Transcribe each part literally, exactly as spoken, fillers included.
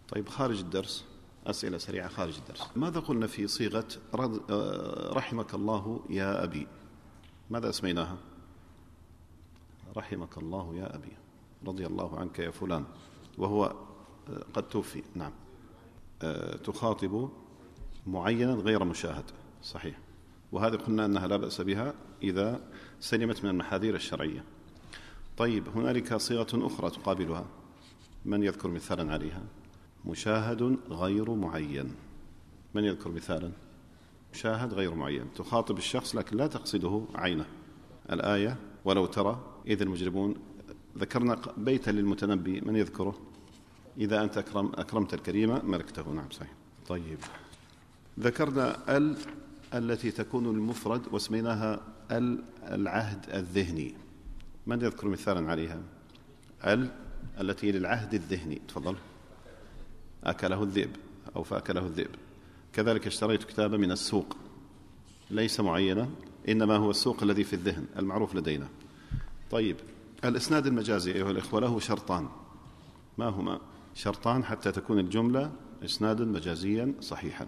طيب خارج الدرس، أسئلة سريعة خارج الدرس. ماذا قلنا في صيغة رحمك الله يا أبي؟ ماذا أسميناها؟ رحمك الله يا أبي، رضي الله عنك يا فلان، وهو قد توفي. نعم. تخاطب معينا غير مشاهد، صحيح. وهذه قلنا أنها لا بأس بها إذا سلمت من المحاذير الشرعية. طيب هنالك صيغة أخرى تقابلها، من يذكر مثالا عليها؟ مشاهد غير معين. من يذكر مثالا؟ مشاهد غير معين، تخاطب الشخص لكن لا تقصده عينه. الآية ولو ترى إذ المجرمون، ذكرنا بيتا للمتنبي، من يذكره؟ إذا أنت أكرم أكرمت الكريم ملكته. نعم صحيح. طيب ذكرنا ال التي تكون المفرد واسميناها ال العهد الذهني. من يذكر مثالا عليها؟ ال التي للعهد الذهني. تفضل. أكله الذئب أو فأكله الذئب. كذلك اشتريت كتابا من السوق، ليس معينا، إنما هو السوق الذي في الذهن المعروف لدينا. طيب الإسناد المجازي أيها الإخوة له شرطان. ما هما؟ شرطان حتى تكون الجملة إسنادا مجازيا صحيحا: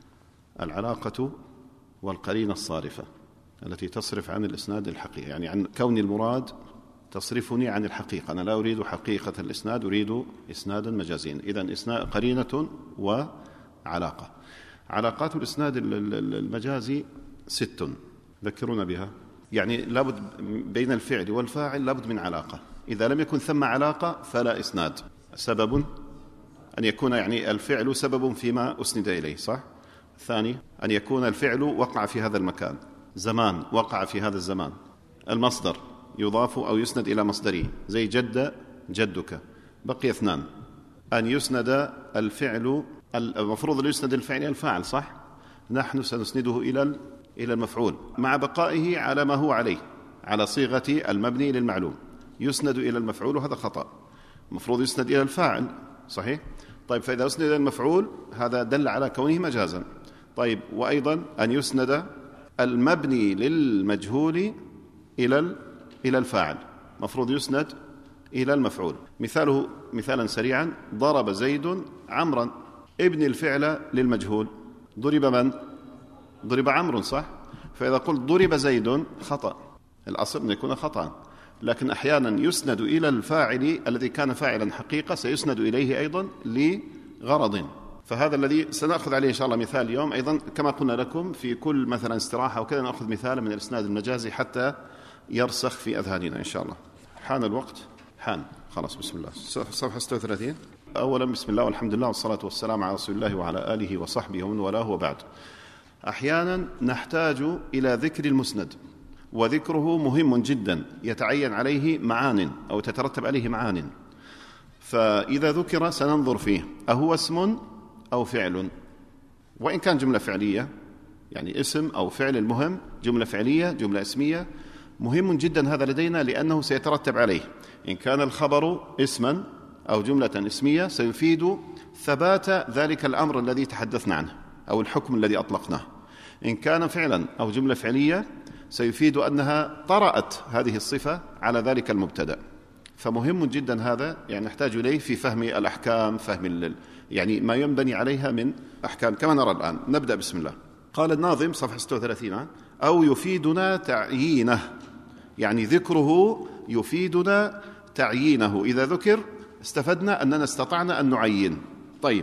العلاقة والقرينة الصارفة التي تصرف عن الإسناد الحقيقي، يعني عن كون المراد تصرفني عن الحقيقة. أنا لا أريد حقيقة الإسناد، أريد إسنادا مجازيا. إذن إسناد قرينة وعلاقة. علاقات الإسناد المجازي ست، ذكرونا بها. يعني لابد بين الفعل والفاعل لابد من علاقة، إذا لم يكن ثم علاقة فلا إسناد. سبب أن يكون يعني الفعل سبب فيما أسند إليه، صح؟ الثاني أن يكون الفعل وقع في هذا المكان، زمان وقع في هذا الزمان. المصدر يضاف أو يسند إلى مصدره، زي جد جدك. بقي اثنان: أن يسند الفعل، المفروض أن يسند الفعل إلى الفاعل، صح؟ نحن سنسنده إلى إلى المفعول مع بقائه على ما هو عليه، على صيغة المبني للمعلوم. يسند إلى المفعول وهذا خطأ، المفروض يسند إلى الفاعل، صحيح؟ طيب فإذا أسند إلى المفعول هذا دل على كونه مجازا. طيب وأيضا أن يسند المبني للمجهول إلى إلى الفاعل، مفروض يسند إلى المفعول. مثاله مثالا سريعا: ضرب زيد عمرا. ابن الفعل للمجهول، ضرب من؟ ضرب عمرو، صح؟ فإذا قلت ضرب زيد خطأ، الأصل أن يكون خطأ، لكن أحيانا يسند إلى الفاعل الذي كان فاعلا حقيقة، سيسند إليه أيضا لغرض. فهذا الذي سنأخذ عليه إن شاء الله مثال اليوم أيضا، كما قلنا لكم في كل مثلا استراحة وكذا نأخذ مثالا من الإسناد المجازي حتى يرسخ في أذهاننا إن شاء الله. حان الوقت، حان خلاص. بسم الله. صفحة ستة وثلاثين. أولا بسم الله والحمد لله والصلاة والسلام على رسول الله وعلى آله وصحبه ومن والاه، وبعد. أحيانا نحتاج إلى ذكر المسند، وذكره مهم جدا، يتعين عليه معان أو تترتب عليه معان. فإذا ذكر سننظر فيه أهو اسم أو فعل، وإن كان جملة فعلية، يعني اسم أو فعل، المهم جملة فعلية جملة اسمية، مهم جدا هذا لدينا، لأنه سيترتب عليه. إن كان الخبر اسما أو جملة اسمية سيفيد ثبات ذلك الأمر الذي تحدثنا عنه أو الحكم الذي أطلقناه. إن كان فعلا أو جملة فعلية سيفيد أنها طرأت هذه الصفة على ذلك المبتدأ. فمهم جدا هذا، يعني نحتاج إليه في فهم الأحكام، فهم ال... يعني ما ينبني عليها من أحكام كما نرى الآن. نبدأ بسم الله. قال الناظم صفحة ستة وثلاثين: أو يفيدنا تعيينه، يعني ذكره يفيدنا تعيينه. إذا ذكر استفدنا أننا استطعنا أن نعين. طيب،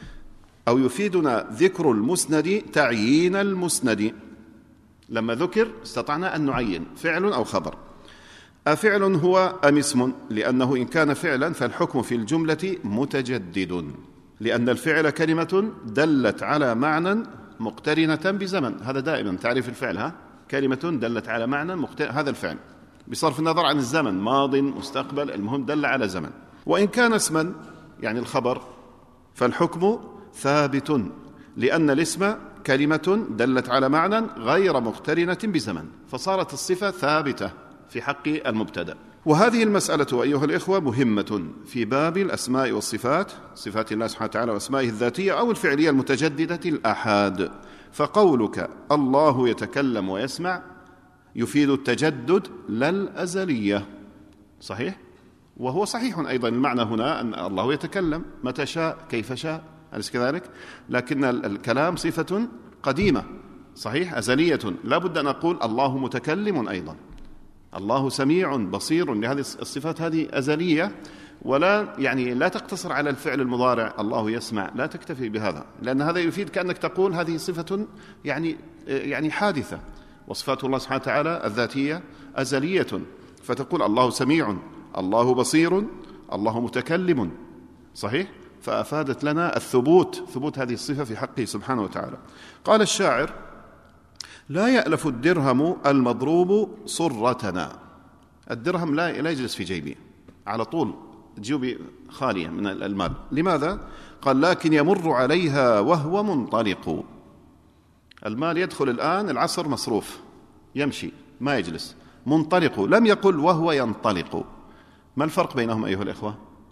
أو يفيدنا ذكر المسند تعيين المسند، لما ذكر استطعنا أن نعين فعل أو خبر. أفعل هو أم اسم؟ لأنه إن كان فعلا فالحكم في الجملة متجدد، لأن الفعل كلمة دلت على معنى مقترنة بزمن. هذا دائما تعريف الفعل، ها؟ كلمة دلت على معنى مقترن، هذا الفعل بصرف النظر عن الزمن، ماض مستقبل، المهم دل على زمن. وإن كان اسما يعني الخبر فالحكم ثابت، لأن الاسم كلمة دلت على معنى غير مقترنة بزمن، فصارت الصفة ثابتة في حق المبتدأ. وهذه المسألة أيها الإخوة مهمة في باب الأسماء والصفات، صفات الله سبحانه وتعالى وأسمائه الذاتية أو الفعلية المتجددة الآحاد. فقولك الله يتكلم ويسمع يفيد التجدد لا الأزلية، صحيح؟ وهو صحيح أيضا المعنى هنا أن الله يتكلم متى شاء كيف شاء، أليس كذلك؟ لكن الكلام صفة قديمة صحيح أزلية، لا بد أن أقول الله متكلم أيضا، الله سميع بصير، لهذه الصفات هذه أزلية، ولا يعني لا تقتصر على الفعل المضارع الله يسمع، لا تكتفي بهذا، لأن هذا يفيد كأنك تقول هذه صفة يعني يعني حادثة، وصفات الله سبحانه وتعالى الذاتية أزلية، فتقول الله سميع، الله بصير، الله متكلم صحيح، فأفادت لنا الثبوت، ثبوت هذه الصفة في حقه سبحانه وتعالى. قال الشاعر: لا يألف الدرهم المضروب صرتنا. الدرهم لا لا يجلس في جيبي، على طول جيوبي خالية من المال. لماذا؟ قال: لكن يمر عليها وهو منطلق. المال يدخل الآن، العصر مصروف، يمشي ما يجلس، منطلق، لم يقل وهو ينطلق. ما الفرق بينهم أيها الإخوة؟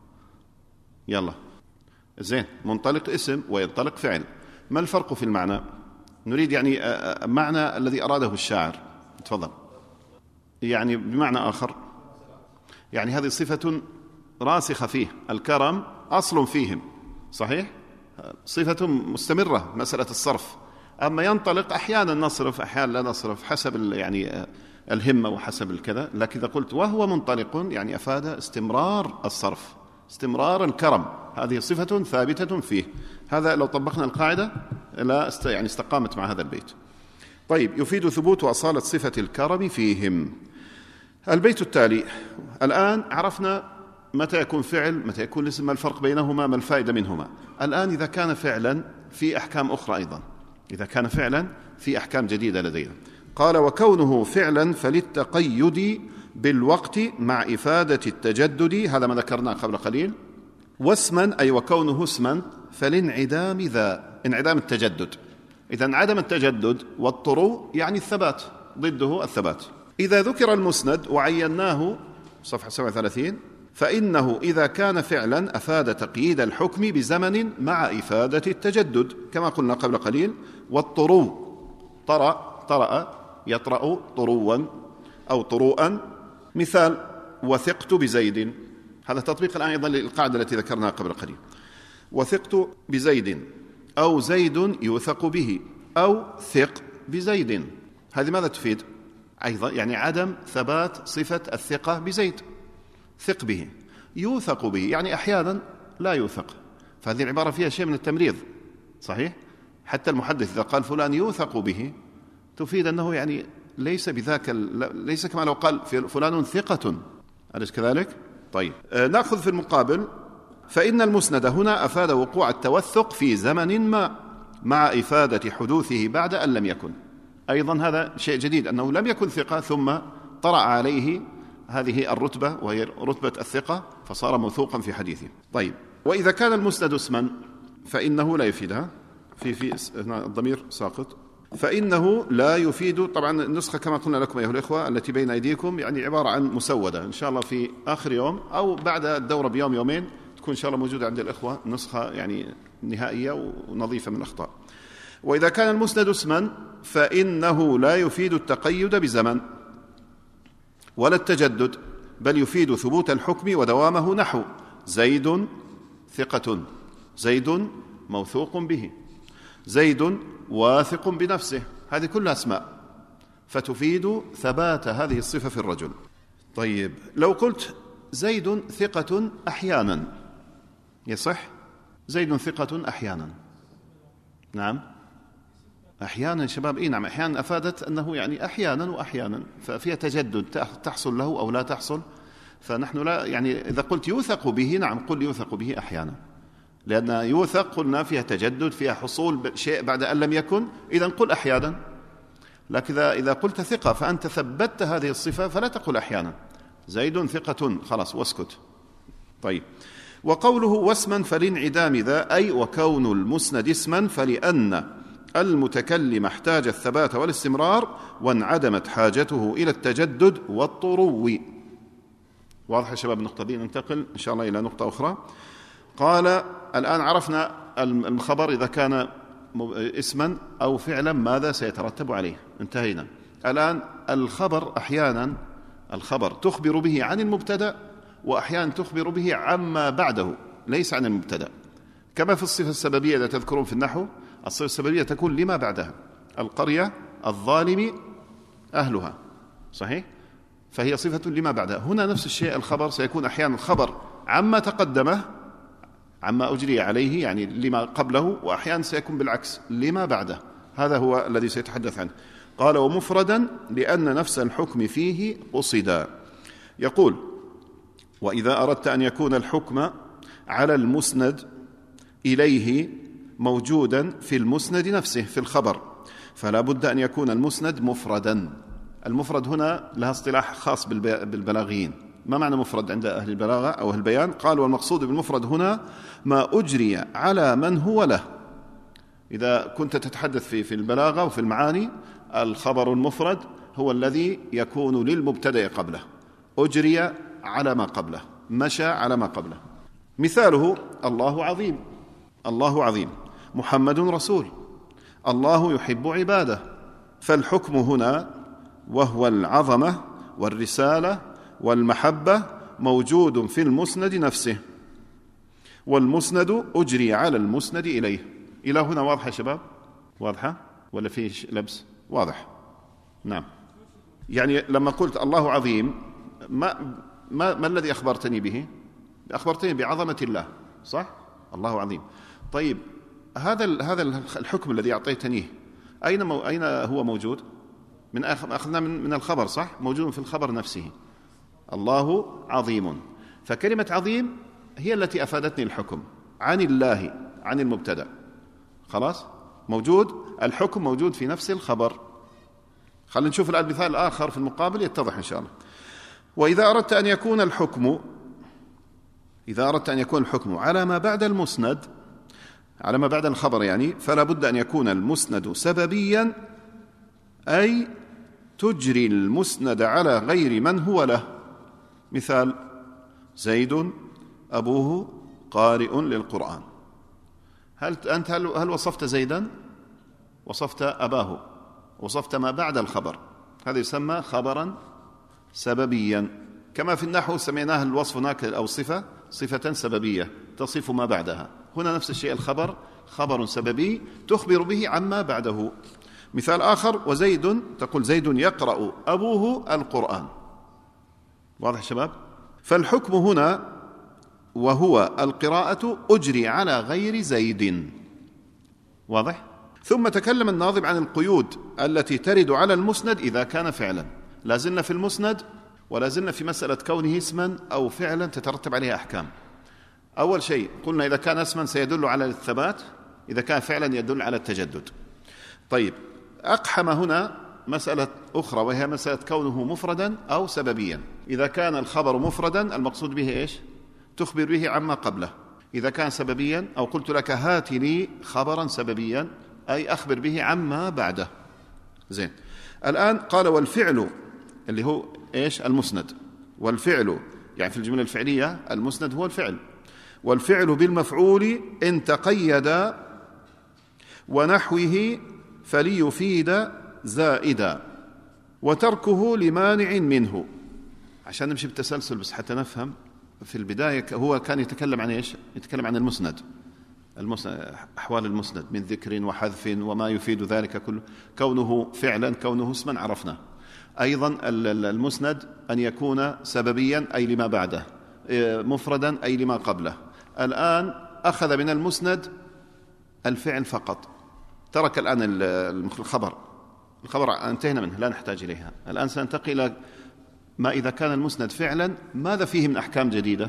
يلا زين، منطلق اسم وينطلق فعل، ما الفرق في المعنى؟ نريد يعني معنى الذي أراده الشاعر، تفضل. يعني بمعنى آخر، يعني هذه صفة راسخة فيه، الكرم أصل فيهم صحيح، صفة مستمرة، مسألة الصرف. أما ينطلق أحيانا نصرف أحيانا لا نصرف، حسب يعني الهمة وحسب الكذا، لكن إذا قلت وهو منطلق يعني أفاد استمرار الصرف، استمرار الكرم، هذه صفة ثابتة فيه. هذا لو طبقنا القاعدة لا است يعني استقامت مع هذا البيت. طيب، يفيد ثبوت وأصالة صفة الكرم فيهم. البيت التالي، الآن عرفنا متى يكون فعل متى يكون اسم، ما الفرق بينهما، ما الفائدة منهما. الآن إذا كان فعلا في أحكام أخرى أيضا، إذا كان فعلا في أحكام جديدة لدينا. قال: وكونه فعلا فللتقيد بالوقت مع إفادة التجدد، هذا ما ذكرناه قبل قليل. واسما أي وكونه اسما فلانعدام ذا، انعدام التجدد. إذا انعدم التجدد، والطرو يعني الثبات، ضده الثبات. إذا ذكر المسند وعيناه، صفحة سبعة وثلاثين، فإنه إذا كان فعلا أفاد تقييد الحكم بزمن مع إفادة التجدد، كما قلنا قبل قليل. والطرو، طرأ طرأ يطرأ طروا أو طروءا. مثال: وثقت بزيد، هذا تطبيق الآن أيضا للقاعدة التي ذكرناها قبل قليل. وثقت بزيد، أو زيد يوثق به، أو ثق بزيد. هذه ماذا تفيد؟ أيضا يعني عدم ثبات صفة الثقة بزيد. ثق به، يوثق به، يعني أحيانا لا يوثق، فهذه العبارة فيها شيء من التمريض صحيح. حتى المحدث إذا قال فلان يوثق به تفيد أنه يعني ليس بذاك، ليس كما لو قال فلان ثقة، أليس كذلك؟ طيب، آه نأخذ في المقابل: فإن المسند هنا أفاد وقوع التوثق في زمن ما مع إفادة حدوثه بعد أن لم يكن. أيضا هذا شيء جديد، أنه لم يكن ثقة ثم طرأ عليه هذه الرتبة وهي رتبة الثقة، فصار موثوقا في حديثه. طيب، وإذا كان المسند اسما فإنه لا يفيدها، في في الضمير ساقط، فإنه لا يفيد. طبعا النسخة كما قلنا لكم أيها الإخوة التي بين أيديكم يعني عبارة عن مسودة، إن شاء الله في آخر يوم أو بعد الدورة بيوم يومين تكون إن شاء الله موجودة عند الإخوة نسخة يعني نهائية ونظيفة من الأخطاء. وإذا كان المسند اسما فإنه لا يفيد التقيد بزمن ولا التجدد، بل يفيد ثبوت الحكم ودوامه، نحو: زيد ثقة، زيد موثوق به، زيد واثق بنفسه. هذه كلها أسماء، فتفيد ثبات هذه الصفة في الرجل. طيب، لو قلت زيد ثقة أحيانا، يصح؟ زيد ثقة أحيانا، نعم أحيانا شباب، إيه نعم، أحيانا أفادت أنه يعني أحيانا وأحيانا، ففيها تجدد تحصل له أو لا تحصل. فنحن لا يعني إذا قلت يوثق به، نعم قل يوثق به أحيانا، لأن يوثق قلنا فيها تجدد، فيها حصول شيء بعد أن لم يكن، إذن قل أحيانا. لكن إذا قلت ثقة فأنت ثبتت هذه الصفة فلا تقل أحيانا. زيد ثقة، خلاص واسكت. طيب، وقوله واسما فلانعدام ذا، أي وكون المسند اسما فلأن المتكلم احتاج الثبات والاستمرار وانعدمت حاجته إلى التجدد والطرو. واضح يا شباب النقطة دي؟ ننتقل إن شاء الله إلى نقطة أخرى. قال: الآن عرفنا الخبر إذا كان اسما أو فعلا ماذا سيترتب عليه، انتهينا. الآن الخبر أحيانا الخبر تخبر به عن المبتدأ وأحيانا تخبر به عما بعده ليس عن المبتدأ، كما في الصفة السببية إذا تذكرون في النحو الصفة السببية تكون لما بعدها، القرية الظالم أهلها، صحيح؟ فهي صفة لما بعدها. هنا نفس الشيء الخبر سيكون أحيانا الخبر عما تقدمه، عما أجري عليه يعني لما قبله، وأحيانا سيكون بالعكس لما بعده. هذا هو الذي سيتحدث عنه. قال ومفردا لأن نفس الحكم فيه قصدا. يقول وإذا أردت أن يكون الحكم على المسند إليه موجودا في المسند نفسه في الخبر، فلا بد أن يكون المسند مفردا. المفرد هنا لها اصطلاح خاص بالبلاغيين. ما معنى مفرد عند أهل البلاغة أو أهل البيان؟ قال والمقصود بالمفرد هنا ما أجري على من هو له. إذا كنت تتحدث في في البلاغة وفي المعاني، الخبر المفرد هو الذي يكون للمبتدأ قبله، أجري على ما قبله، مشى على ما قبله. مثاله الله عظيم، الله عظيم، محمد رسول، الله يحب عباده. فالحكم هنا وهو العظمة والرسالة والمحبة موجود في المسند نفسه، والمسند أجري على المسند إليه. إلى هنا واضحة يا شباب؟ واضحة ولا فيه لبس؟ واضح. نعم. يعني لما قلت الله عظيم ما, ما, ما الذي أخبرتني به؟ أخبرتني بعظمة الله، صح؟ الله عظيم. طيب هذا هذا الحكم الذي أعطيتنيه أين مو أين هو موجود؟ من أخذنا من, من الخبر، صح؟ موجود في الخبر نفسه، الله عظيم. فكلمة عظيم هي التي أفادتني الحكم عن الله، عن المبتدأ. خلاص؟ موجود الحكم موجود في نفس الخبر. خلينا نشوف الآن مثال آخر في المقابل يتضح إن شاء الله. وإذا أردت أن يكون الحكم إذا أردت أن يكون الحكم على ما بعد المسند، على ما بعد الخبر يعني، فلا بد أن يكون المسند سببيا، أي تجري المسند على غير من هو له. مثال زيد أبوه قارئ للقرآن. هل أنت هل وصفت زيدا؟ وصفت أباه، وصفت ما بعد الخبر، هذا يسمى خبرا سببيا. كما في النحو سميناه الوصف هناك أو صفة صفة سببية تصف ما بعدها. هنا نفس الشيء، الخبر خبر سببي تخبر به عما بعده. مثال آخر وزيد، تقول زيد يقرأ أبوه القرآن. واضح شباب؟ فالحكم هنا وهو القراءة أجري على غير زيد. واضح؟ ثم تكلم الناظم عن القيود التي ترد على المسند إذا كان فعلا. لازلنا في المسند ولازلنا في مسألة كونه اسما أو فعلا تترتب عليها أحكام. أول شيء قلنا إذا كان اسما سيدل على الثبات، إذا كان فعلا يدل على التجدد. طيب أقحم هنا مسألة أخرى وهي مسألة كونه مفردا أو سببيا. إذا كان الخبر مفردا المقصود به إيش؟ تخبر به عما قبله. إذا كان سببيا أو قلت لك هات لي خبرا سببيا أي أخبر به عما بعده. زين. الآن قال والفعل اللي هو إيش؟ المسند. والفعل يعني في الجملة الفعلية المسند هو الفعل. والفعل بالمفعول إن تقيد ونحوه فليفيد زائدا وتركه لمانع منه. عشان نمشي بالتسلسل بس حتى نفهم. في البداية هو كان يتكلم عن إيش؟ يتكلم عن المسند، المسند أحوال المسند من ذكر وحذف وما يفيد ذلك كله. كونه فعلا كونه اسما عرفنا. أيضا المسند أن يكون سببيا أي لما بعده، مفردا أي لما قبله. الآن أخذ من المسند الفعل فقط، ترك الآن الخبر. الخبر انتهينا منه لا نحتاج إليها. الآن سننتقل إلى ما إذا كان المسند فعلا ماذا فيه من أحكام جديدة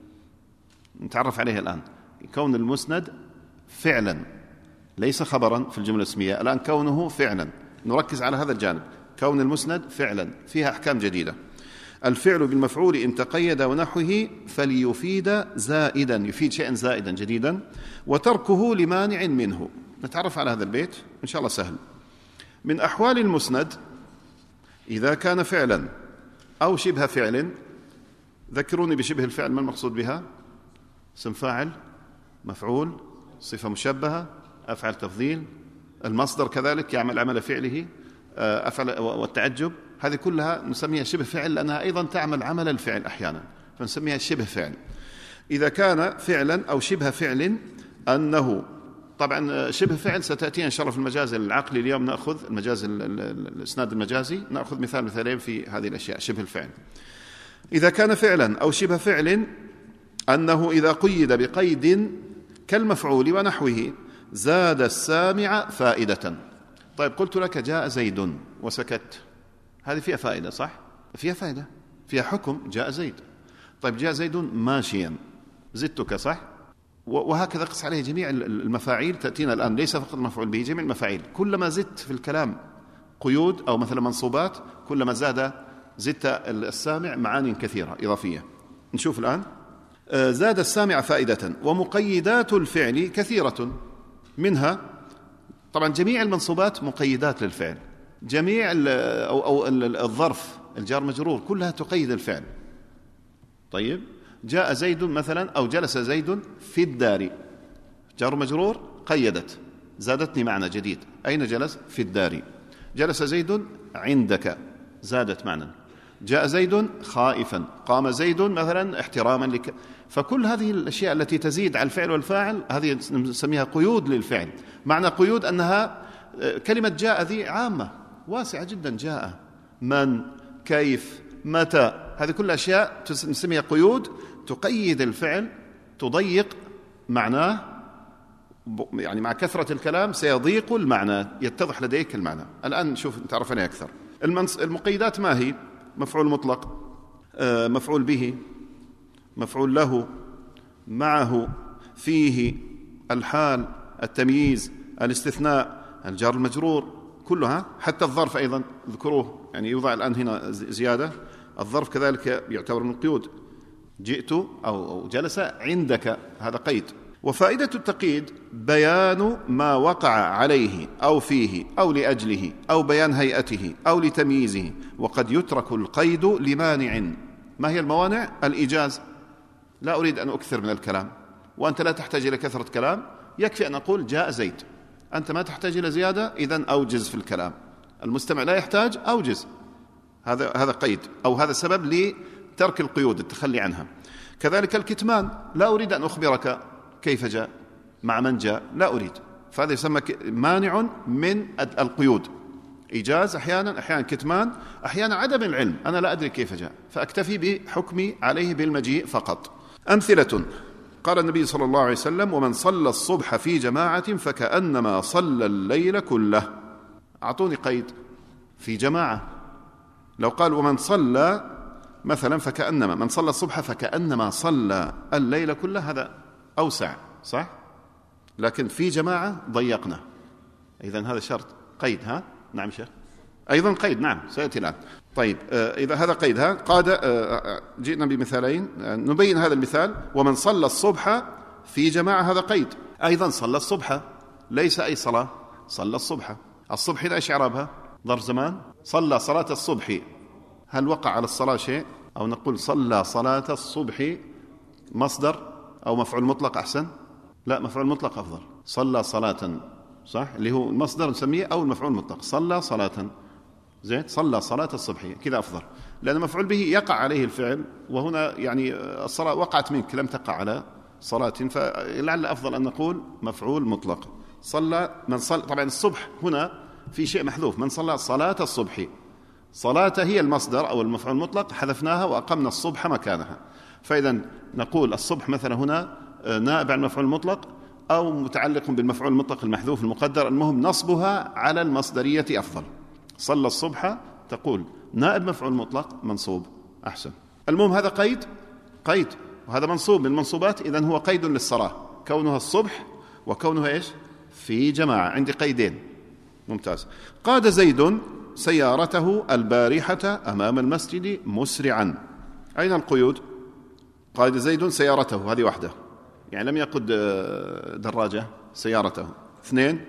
نتعرف عليها الآن. كون المسند فعلا ليس خبرا في الجملة الاسمية، الآن كونه فعلا نركز على هذا الجانب. كون المسند فعلا فيها أحكام جديدة. الفعل بالمفعول إن تقيد ونحوه فليفيد زائدا، يفيد شيئا زائدا جديدا، وتركه لمانع منه. نتعرف على هذا البيت إن شاء الله سهل. من أحوال المسند إذا كان فعلا أو شبه فعل. ذكروني بشبه الفعل، ما المقصود بها؟ اسم فاعل، مفعول، صفة مشبهة، أفعل تفضيل، المصدر كذلك يعمل عمل فعله، أفعل والتعجب، هذه كلها نسميها شبه فعل لأنها أيضا تعمل عمل الفعل أحيانا. فنسميها شبه فعل. إذا كان فعلا أو شبه فعل أنه، طبعا شبه فعل ستأتي إن شاء الله في المجاز العقلي. اليوم نأخذ المجاز الإسناد المجازي، نأخذ مثال مثالين في هذه الأشياء. شبه الفعل إذا كان فعلا أو شبه فعل أنه إذا قيد بقيد كالمفعول ونحوه زاد السامع فائدة. طيب قلت لك جاء زيد وسكت، هذه فيها فائدة صح؟ فيها فائدة، فيها حكم جاء زيد. طيب جاء زيد ماشيا، زدتك صح؟ وهكذا قس عليه جميع المفاعيل تأتينا الآن، ليس فقط المفعول به، جميع المفاعيل. كلما زدت في الكلام قيود أو مثلا منصوبات كلما زاد زدت السامع معاني كثيرة إضافية. نشوف الآن. زاد السامع فائدة. ومقيدات الفعل كثيرة، منها طبعا جميع المنصوبات مقيدات للفعل، جميع أو, أو الظرف الجار مجرور كلها تقيد الفعل. طيب جاء زيد مثلا أو جلس زيد في الدار، جار مجرور قيدت، زادتني معنى جديد. أين جلس؟ في الدار. جلس زيد عندك، زادت معنى. جاء زيد خائفا، قام زيد مثلا احتراما لك. فكل هذه الأشياء التي تزيد على الفعل والفاعل هذه نسميها قيود للفعل. معنى قيود أنها كلمة جاء ذي عامة واسعة جدا، جاء، من، كيف، متى، هذه كل أشياء نسميها قيود تقيد الفعل، تضيق معناه. يعني مع كثرة الكلام سيضيق المعنى، يتضح لديك المعنى. الآن نشوف تعرفني أكثر. المقيدات ما هي؟ مفعول مطلق، مفعول به، مفعول له، معه، فيه، الحال، التمييز، الاستثناء، الجار المجرور، كلها. حتى الظرف أيضا ذكروه، يعني يوضع الآن هنا زيادة. الظرف كذلك يعتبر من القيود. جئت أو جلس عندك، هذا قيد. وفائدة التقييد بيان ما وقع عليه أو فيه أو لأجله، أو بيان هيئته أو لتمييزه. وقد يترك القيد لمانع. ما هي الموانع؟ الإيجاز. لا أريد أن أكثر من الكلام، وأنت لا تحتاج إلى كثرة كلام، يكفي أن أقول جاء زيد. أنت ما تحتاج إلى زيادة، إذن أوجز في الكلام. المستمع لا يحتاج، أوجز. هذا هذا قيد، أو هذا سبب لترك القيود، التخلي عنها. كذلك الكتمان، لا أريد أن أخبرك كيف جاء، مع من جاء، لا أريد. فهذا يسمى مانع من القيود. إيجاز أحيانا، أحيانا كتمان، أحيانا عدم العلم، أنا لا أدري كيف جاء فأكتفي بحكمي عليه بالمجيء فقط. أمثلة: قال النبي صلى الله عليه وسلم: ومن صلى الصبح في جماعة فكأنما صلى الليل كله. أعطوني قيد في جماعة. لو قال ومن صلى مثلا فكأنما، من صلى الصبح فكأنما صلى الليل كله، هذا أوسع صح؟ لكن في جماعة ضيقنا، إذن هذا شرط قيد. ها نعم شيخ، أيضا قيد، نعم سيأتي الآن. طيب آه إذا هذا قيد. ها قاد آه جئنا بمثالين آه نبين هذا المثال. ومن صلى الصبح في جماعة، هذا قيد. أيضا صلى الصبح، ليس أي صلاة، صلى الصبح. الصبح إذا إيش إعرابها؟ ظرف زمان. صلى صلاة الصبح، هل وقع على الصلاة شيء؟ أو نقول صلى صلاة الصبح مصدر أو مفعول مطلق أحسن؟ لا، مفعول مطلق أفضل. صلى صلاة صح، اللي هو المصدر نسميه، أو المفعول المطلق. صلى صلاة، زين، صلى صلاة الصبح، كذا أفضل، لأن مفعول به يقع عليه الفعل، وهنا يعني الصلاة وقعت منك، لم تقع على صلاة، فلعل أفضل أن نقول مفعول مطلق. صلى من صلى، طبعا الصبح هنا في شيء محذوف، من صلى صلاة الصبح. صلاة هي المصدر أو المفعول المطلق، حذفناها وأقمنا الصبح مكانها. فإذا نقول الصبح مثلا هنا نائب عن المفعول المطلق أو متعلق بالمفعول المطلق المحذوف المقدر، المهم نصبها على المصدرية أفضل. صلى الصبح تقول نائب مفعول مطلق منصوب، أحسن. المهم هذا قيد، قيد، وهذا منصوب من المنصوبات، إذن هو قيد للصلاة، كونها الصبح وكونها إيش؟ في جماعة. عندي قيدين، ممتاز. قاد زيد سيارته البارحة أمام المسجد مسرعا. أين القيود؟ قاد زيد سيارته، هذه واحدة، يعني لم يقد دراجة، سيارته. اثنين،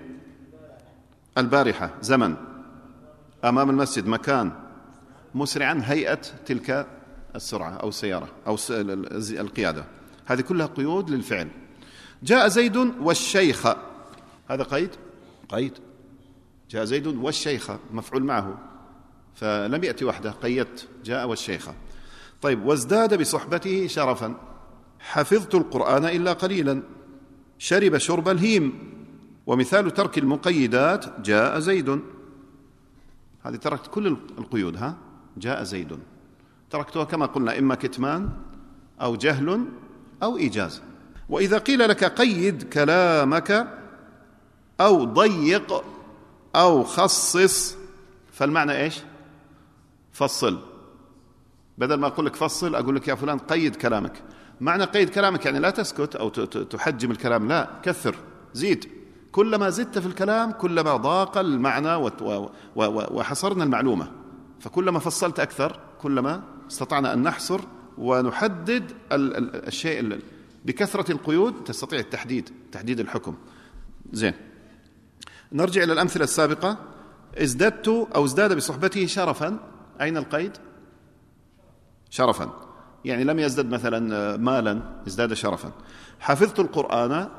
البارحة زمن، أمام المسجد مكان، مسرعا هيئة تلك السرعة أو السيارة أو القيادة. هذه كلها قيود للفعل. جاء زيد والشيخ، هذا قيد، قيد. جاء زيد والشيخ مفعول معه، فلم يأتي وحده، قيدت جاء والشيخ. طيب، وازداد بصحبته شرفا. حفظت القرآن إلا قليلا. شرب شرب الهيم. ومثال ترك المقيدات جاء زيد. هذه تركت كل القيود، ها جاء زيد تركتها كما قلنا، إما كتمان أو جهل أو إيجاز. وإذا قيل لك قيد كلامك أو ضيق أو خصص، فالمعنى إيش؟ فصل. بدل ما أقول لك فصل أقول لك يا فلان قيد كلامك. معنى قيد كلامك يعني لا تسكت أو تحجم الكلام، لا، كثر، زيد. كلما زدت في الكلام كلما ضاق المعنى وحصرنا المعلومة. فكلما فصلت أكثر كلما استطعنا أن نحصر ونحدد الشيء. بكثرة القيود تستطيع التحديد، تحديد الحكم. زين، نرجع إلى الأمثلة السابقة. ازددت أو ازداد بصحبته شرفا. أين القيد؟ شرفا، يعني لم يزدد مثلا مالا، ازداد شرفا. حفظت القرآن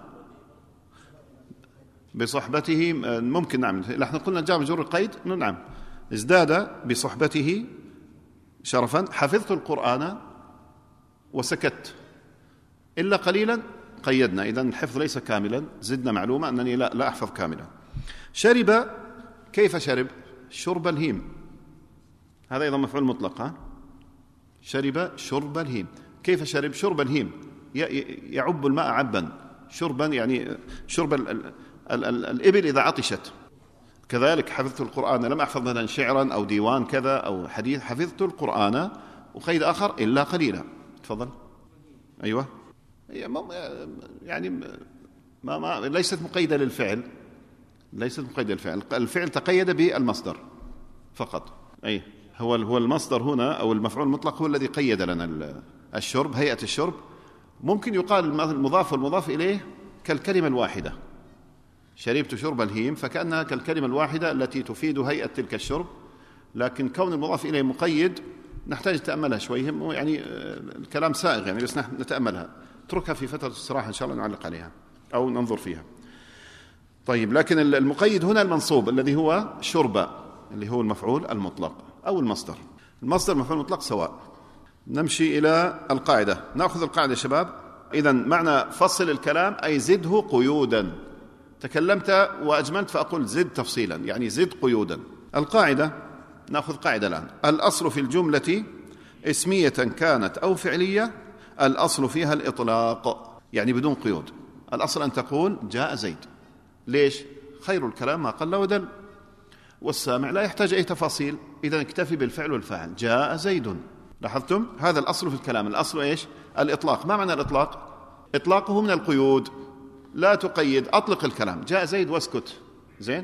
بصحبته، ممكن نعم، نحن قلنا جاء بجر القيد، نعم، ازداد بصحبته شرفا. حفظت القرآن وسكت إلا قليلا، قيدنا، إذن الحفظ ليس كاملا، زدنا معلومة أنني لا, لا أحفظ كاملا. شرب، كيف شرب؟ شرب الهيم، هذا أيضا مفعول مطلق. ها؟ شرب شرب الهيم. كيف شرب؟ شرب الهيم يعب الماء عبا، شربا يعني شرب ال ال ال ال الإبل إذا عطشت. كذلك حفظت القرآن، لم أحفظ مثلا شعرا أو ديوان كذا أو حديث، حفظت القرآن. وقيد آخر إلا قليلا. تفضل. أيوة، يعني ما ما ليست مقيدة للفعل، ليست مقيدة للفعل، الفعل تقيد بالمصدر فقط. أي هو هو المصدر هنا أو المفعول المطلق هو الذي قيد لنا الشرب، هيئة الشرب. ممكن يقال المضاف والمضاف إليه كالكلمة الواحدة. شربت شرب الهيم فكأنها كالكلمة الواحدة التي تفيد هيئة تلك الشرب، لكن كون المضاف إليه مقيد نحتاج نتأملها شوي، يعني الكلام سائغ يعني، بس نتأملها، اتركها في فترة الصراحة إن شاء الله نعلق عليها أو ننظر فيها. طيب، لكن المقيد هنا المنصوب الذي هو شرب، اللي هو المفعول المطلق أو المصدر. المصدر المفعول المطلق سواء. نمشي إلى القاعدة، نأخذ القاعدة يا شباب. إذن معنى فصل الكلام أي زده قيودا. تكلمت وأجملت فأقول زد تفصيلا، يعني زد قيودا. القاعدة، نأخذ قاعدة الآن. الأصل في الجملة اسمية كانت أو فعلية، الأصل فيها الإطلاق، يعني بدون قيود. الأصل أن تقول جاء زيد. ليش؟ خير الكلام ما قل ودل، والسامع لا يحتاج أي تفاصيل، إذا اكتفي بالفعل والفاعل. جاء زيد. لاحظتم؟ هذا الأصل في الكلام. الأصل إيش؟ الإطلاق. ما معنى الإطلاق؟ إطلاقه من القيود، لا تقيد، أطلق الكلام، جاء زيد واسكت. زين؟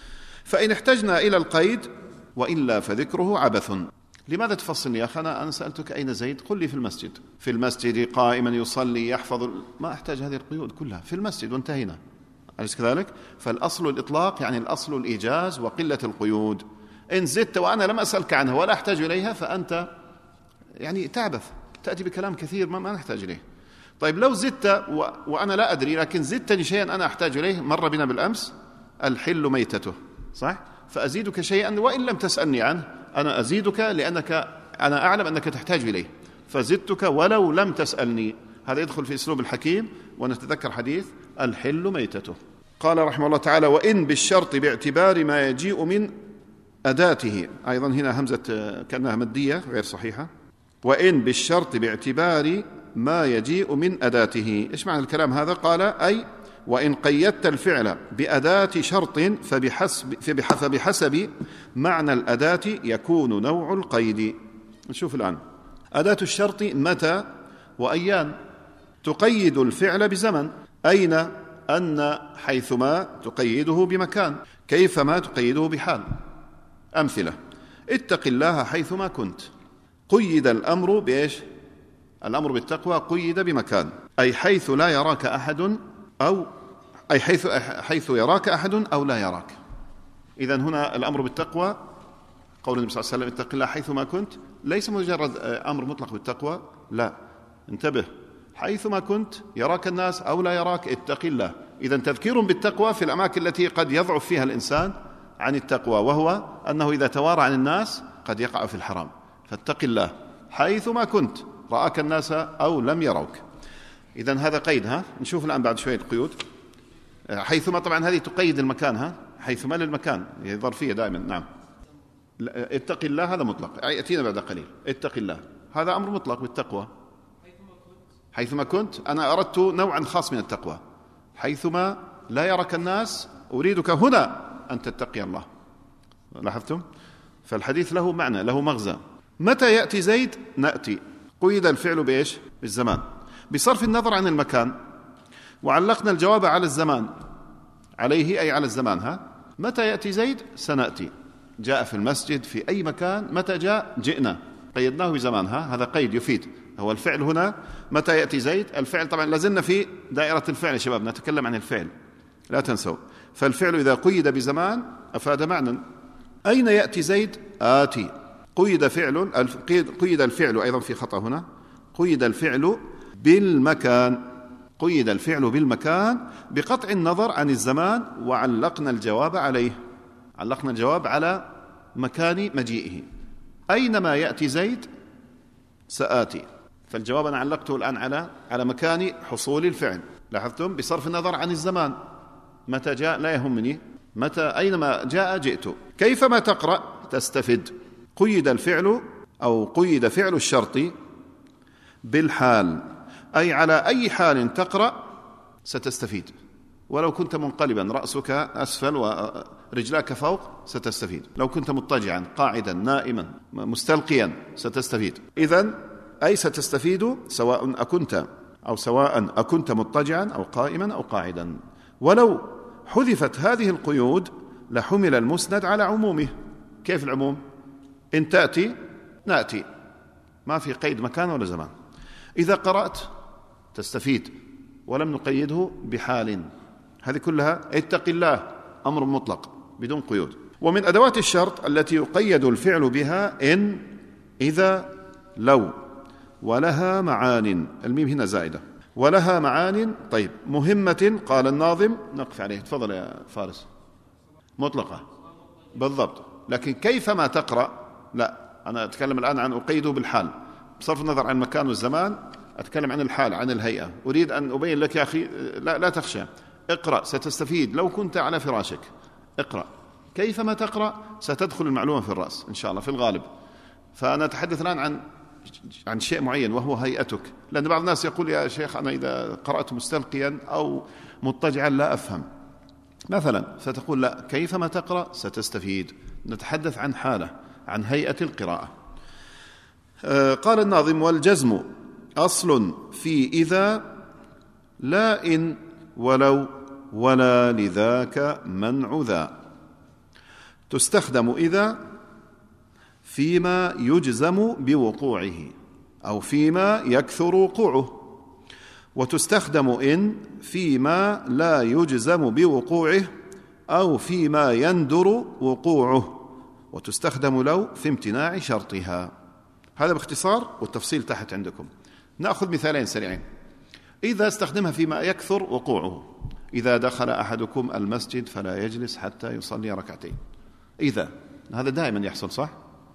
فإن احتجنا إلى القيد وإلا فذكره عبث. لماذا تفصلني يا أخي؟ أنا سألتك أين زيد؟ قل لي في المسجد. في المسجد قائما يصلي يحفظ، ما أحتاج هذه القيود كلها، في المسجد وانتهينا. أليس كذلك؟ فالأصل الإطلاق، يعني الأصل الإيجاز وقلة القيود. إن زدت وأنا لم أسألك عنها ولا أحتاج إليها فأنت يعني تعبث، تأتي بكلام كثير ما, ما نحتاج إليه. طيب، لو زدت و... وأنا لا أدري لكن زدتني شيئا أنا أحتاج إليه، مر بنا بالأمس الحل ميتته، صح؟ فأزيدك شيئا وإن لم تسألني عنه، أنا أزيدك لأنك أنا أعلم أنك تحتاج إليه، فزدتك ولو لم تسألني. هذا يدخل في أسلوب الحكيم. ونتذكر حديث الحل ميتته. قال رحمه الله تعالى: وإن بالشرط باعتبار ما يجيء من أداته. أيضا هنا همزة كأنها مدية غير صحيحة. وإن بالشرط باعتبار ما يجيء من أداته. إيش معنى الكلام هذا؟ قال: أي وإن قيدت الفعل بأداة شرط فبحسب, فبحسب معنى الأداة يكون نوع القيد. نشوف الآن أداة الشرط متى وأيان. تقيد الفعل بزمن. أين؟ أن، حيثما تقيده بمكان، كيفما تقيده بحال. أمثلة: اتق الله حيثما كنت. قيد الأمر بإيش؟ الأمر بالتقوى قيد بمكان، أي حيث لا يراك أحد، أو أي حيث حيث يراك أحد أو لا يراك. إذن هنا الأمر بالتقوى، قول النبي صلى الله عليه وسلم: اتق الله حيثما كنت، ليس مجرد أمر مطلق بالتقوى، لا، انتبه، حيثما كنت يراك الناس أو لا يراك اتق الله. إذن تذكير بالتقوى في الأماكن التي قد يضعف فيها الإنسان عن التقوى، وهو أنه إذا توارى عن الناس قد يقع في الحرام، فاتق الله حيثما كنت رآك الناس أو لم يروك. إذن هذا قيد. ها نشوف الآن بعد شوية القيود. حيثما طبعا هذه تقيد المكان. ها حيثما للمكان، هي ظرفية دائما. نعم. اتق الله هذا مطلق، يأتينا بعد قليل. اتق الله هذا أمر مطلق بالتقوى. حيثما كنت أنا أردت نوعا خاص من التقوى. حيثما لا يراك الناس أريدك هنا أن تتقي الله. لاحظتم؟ فالحديث له معنى، له مغزى. متى يأتي زيد؟ نأتي. قيد الفعل بإيش؟ بالزمان، بصرف النظر عن المكان، وعلقنا الجواب على الزمان، عليه أي على الزمان. ها متى يأتي زيد؟ سنأتي. جاء في المسجد في أي مكان، متى جاء؟ جئنا. قيدناه بزمان. ها هذا قيد يفيد. هو الفعل هنا متى يأتي زيد. الفعل طبعا لازلنا في دائرة الفعل يا شباب، نتكلم عن الفعل لا تنسوا. فالفعل إذا قيد بزمان أفاد معنى. أين يأتي زيد؟ آتي. قيد فعل قيد الفعل أيضا في خطأ هنا. قيد الفعل بالمكان. قيد الفعل بالمكان بقطع النظر عن الزمان، وعلقنا الجواب عليه. علقنا الجواب على مكان مجيئه. أينما يأتي زيد سآتي. فالجواب أنا علقته الآن على على مكان حصول الفعل. لاحظتم؟ بصرف النظر عن الزمان، متى جاء لا يهمني، متى أينما جاء جئت. كيفما تقرأ تستفد. قيد الفعل أو قيد فعل الشرط بالحال، أي على أي حال تقرأ ستستفيد. ولو كنت منقلبا رأسك أسفل ورجلاك فوق ستستفيد. لو كنت مضطجعا قاعدا نائما مستلقيا ستستفيد. إذن أي ستستفيد سواء أكنت أو سواء أكنت مضطجعا أو قائما أو قاعدا. ولو حذفت هذه القيود لحمل المسند على عمومه. كيف العموم؟ إن تأتي نأتي، ما في قيد مكان ولا زمان. إذا قرأت تستفيد ولم نقيده بحال. هذه كلها اتق الله أمر مطلق بدون قيود. ومن أدوات الشرط التي يقيد الفعل بها إن، إذا، لو، ولها معان. الميم هنا زائدة. ولها معان. طيب مهمة قال الناظم، نقف عليه. تفضل يا فارس. مطلقة بالضبط، لكن كيفما تقرأ لا. أنا أتكلم الآن عن أقيده بالحال بصرف النظر عن المكان والزمان. أتكلم عن الحال، عن الهيئة. أريد أن أبين لك يا أخي لا, لا تخشى، اقرأ ستستفيد. لو كنت على فراشك اقرأ. كيفما تقرأ ستدخل المعلومة في الرأس إن شاء الله في الغالب. فأنا أتحدث الآن عن عن شيء معين وهو هيئتك. لأن بعض الناس يقول يا شيخ أنا إذا قرأت مستلقيا أو مضطجعا لا أفهم مثلا، فتقول لا، كيفما تقرأ ستستفيد. نتحدث عن حالة، عن هيئة القراءة. آه قال الناظم: والجزم أصل في إذا، لا إن ولو ولا لذاك منع ذا. تستخدم إذا فيما يجزم بوقوعه أو فيما يكثر وقوعه، وتستخدم إن فيما لا يجزم بوقوعه أو فيما يندر وقوعه، وتستخدم لو في امتناع شرطها. هذا باختصار، والتفصيل تحت عندكم. نأخذ مثالين سريعين. إذا استخدمها فيما يكثر وقوعه: إذا دخل أحدكم المسجد فلا يجلس حتى يصلي ركعتين. إذا هذا دائما يحصل صح،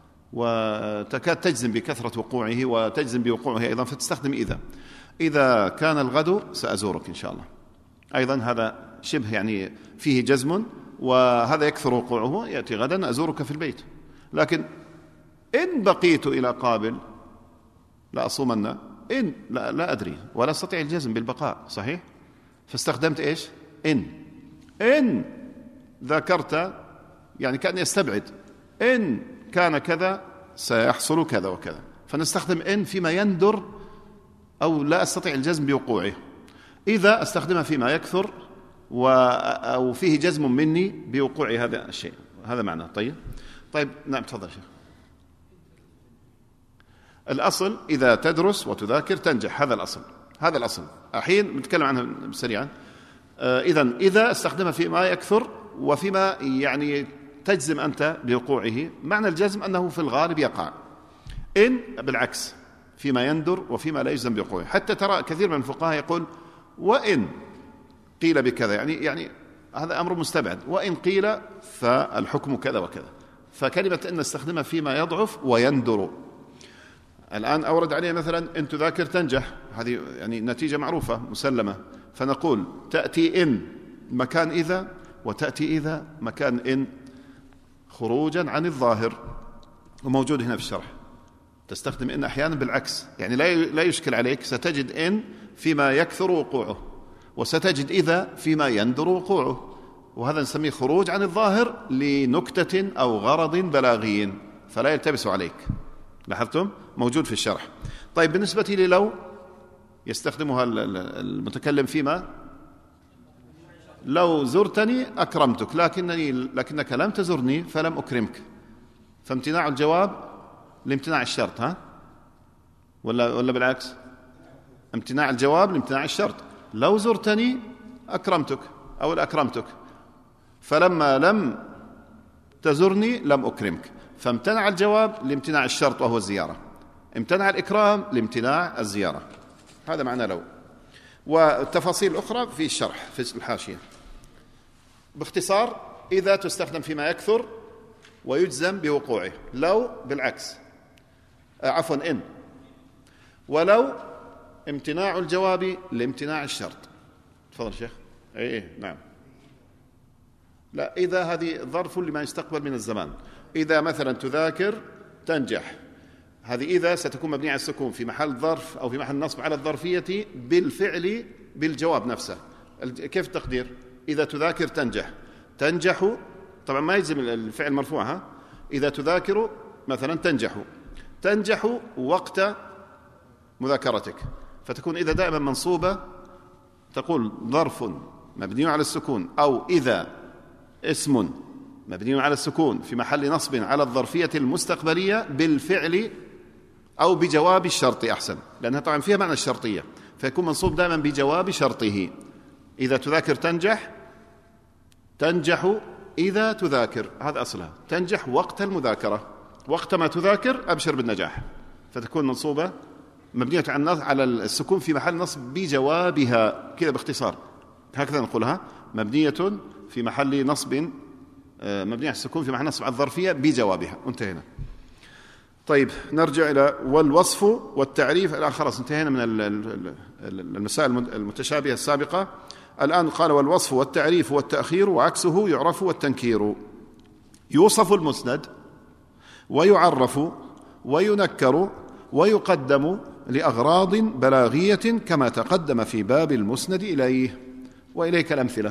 وتكاد تجزم بكثرة وقوعه وتجزم بوقوعه أيضا، فتستخدم إذا. إذا كان الغد سأزورك إن شاء الله، أيضا هذا شبه يعني فيه جزم، وهذا يكثر وقوعه، يأتي غدا أزورك في البيت. لكن إن بقيت إلى قابل لا أصومن، إن لا, لا أدري ولا أستطيع الجزم بالبقاء، صحيح؟ فاستخدمت إيش؟ إن. إن ذكرت يعني كأني أستبعد، إن كان كذا سيحصل كذا وكذا، فنستخدم إن فيما يندر أو لا أستطيع الجزم بوقوعه. إذا أستخدمها فيما يكثر و أو فيه جزم مني بوقوع هذا الشيء. هذا معناه. طيب طيب نعم تفضل شيخ. الأصل إذا تدرس وتذاكر تنجح، هذا الأصل. هذا الأصل الحين نتكلم عنه سريعا. آه إذن إذا استخدمها فيما يكثر وفيما يعني تجزم أنت بوقوعه. معنى الجزم أنه في الغالب يقع. إن بالعكس، فيما يندر وفيما لا يجزم بوقوعه. حتى ترى كثير من الفقهاء يقول وإن قيل بكذا، يعني يعني هذا أمر مستبعد. وإن قيل فالحكم كذا وكذا. فكلمة إن استخدمها فيما يضعف ويندر. الآن أورد عليه مثلا إن تذاكر تنجح، هذه يعني نتيجة معروفة مسلمة، فنقول تأتي إن مكان إذا، وتأتي إذا مكان إن خروجا عن الظاهر، وموجود هنا في الشرح. تستخدم إن أحيانا بالعكس، يعني لا يشكل عليك، ستجد إن فيما يكثر وقوعه، وستجد إذا فيما يندر وقوعه، وهذا نسميه خروج عن الظاهر لنكتة أو غرض بلاغي، فلا يلتبس عليك. لاحظتم؟ موجود في الشرح. طيب بالنسبة لي لو يستخدمها المتكلم فيما لو زرتني أكرمتك، لكنني لكنك لم تزرني فلم أكرمك، فامتناع الجواب لامتناع الشرط، ها ولا ولا بالعكس؟ امتناع الجواب لامتناع الشرط. لو زرتني أكرمتك أو أكرمتك، فلما لم تزرني لم أكرمك، فامتنع الجواب لامتناع الشرط وهو الزيارة، امتنع الإكرام لامتناع الزيارة. هذا معنى لو. والتفاصيل الأخرى في الشرح في الحاشية. باختصار، إذا تستخدم فيما يكثر ويجزم بوقوعه، لو بالعكس، عفوا إن. ولو امتناع الجواب لامتناع الشرط. تفضل شيخ. اي اي نعم. لا، إذا هذه ظرف لما يستقبل من الزمان. إذا مثلا تذاكر تنجح، هذه إذا ستكون مبنية على السكون في محل ظرف أو في محل نصب على الظرفية بالفعل بالجواب نفسه. كيف التقدير؟ إذا تذاكر تنجح، تنجح طبعا ما يلزم الفعل مرفوع، ها؟ إذا تذاكر مثلا تنجح، تنجح وقت مذاكرتك، فتكون إذا دائما منصوبة، تقول ظرف مبني على السكون، أو إذا اسم مبني على السكون في محل نصب على الظرفية المستقبلية بالفعل أو بجواب الشرط أحسن، لأنها طبعا فيها معنى الشرطية، فيكون منصوب دائما بجواب شرطه. إذا تذاكر تنجح، تنجح إذا تذاكر، هذا أصلها، تنجح وقت المذاكرة، وقت ما تذاكر أبشر بالنجاح، فتكون منصوبة مبنية على السكون في محل نصب بجوابها، كذا باختصار هكذا نقولها، مبنية في محل نصب، مبنية على السكون في محل نصب على الظرفية بجوابها. انتهينا. طيب نرجع إلى والوصف والتعريف. الآن خلاص انتهينا من المسائل المتشابهة السابقة. الآن قال والوصف والتعريف والتأخير وعكسه يعرف والتنكير. يوصف المسند ويعرف وينكر ويقدم لأغراض بلاغية كما تقدم في باب المسند إليه. وإليك الأمثلة.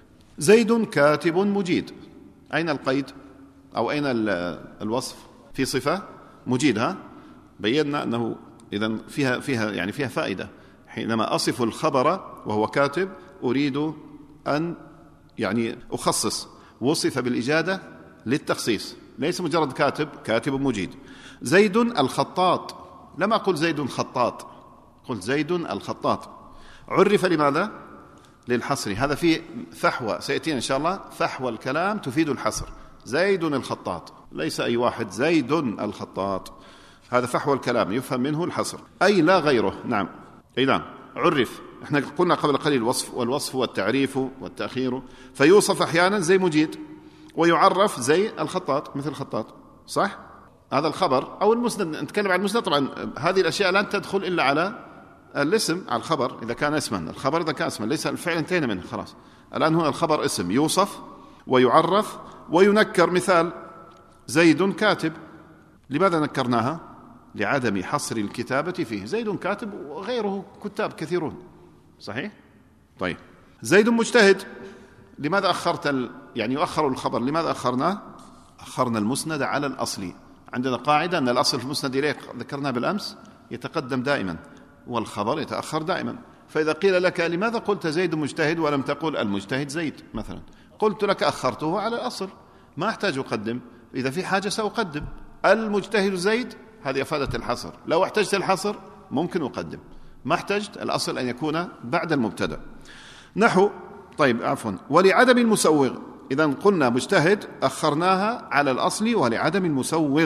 زيد كاتب مجيد، أين القيد أو أين الوصف؟ في صفة مجيد، ها؟ بينا أنه إذن فيها فيها يعني فيها فائدة. حينما أصف الخبر وهو كاتب أريد أن يعني أخصص، وصف بالإجادة للتخصيص، ليس مجرد كاتب، كاتب مجيد. زيد الخطاط، لم أقل زيد خطاط، قلت زيد الخطاط. عرف لماذا؟ للحصر. هذا فيه فحوى سيأتينا إن شاء الله، فحوى الكلام تفيد الحصر. زيد الخطاط، ليس أي واحد، زيد الخطاط، هذا فحوى الكلام يفهم منه الحصر، أي لا غيره. نعم، أي نعم. عرف، احنا قلنا قبل قليل الوصف والوصف والتعريف والتأخير. فيوصف أحيانا زي مجيد، ويعرف زي الخطاط، مثل الخطاط، صح؟ هذا الخبر أو المسند. نتكلم عن المسند، طبعا هذه الأشياء لا تدخل إلا على الاسم، على الخبر إذا كان اسما، الخبر إذا كان اسما، ليس الفعل انتهينا منه خلاص. الآن هنا الخبر اسم، يوصف ويعرف وينكر. مثال زيد كاتب، لماذا نكرناها؟ لعدم حصر الكتابة فيه. زيد كاتب وغيره كتاب كثيرون، صحيح؟ طيب زيد مجتهد، لماذا أخرت ال... يعني يؤخر الخبر، لماذا أخرناه؟ أخرنا المسند على الأصلي. عندنا قاعدة أن الأصل في المسند إليه ذكرنا بالأمس يتقدم دائما، والخبر يتأخر دائما. فإذا قيل لك لماذا قلت زيد مجتهد ولم تقل المجتهد زيد مثلا، قلت لك أخرته على الأصل، ما أحتاج أقدم. إذا في حاجة سأقدم. المجتهد زيد، هذه أفادت الحصر. لو احتجت الحصر ممكن أقدم، ما احتجت الأصل أن يكون بعد المبتدأ. نحو طيب عفوا ولعدم المسوغ، إذا قلنا مجتهد أخرناها على الأصل ولعدم المسوغ.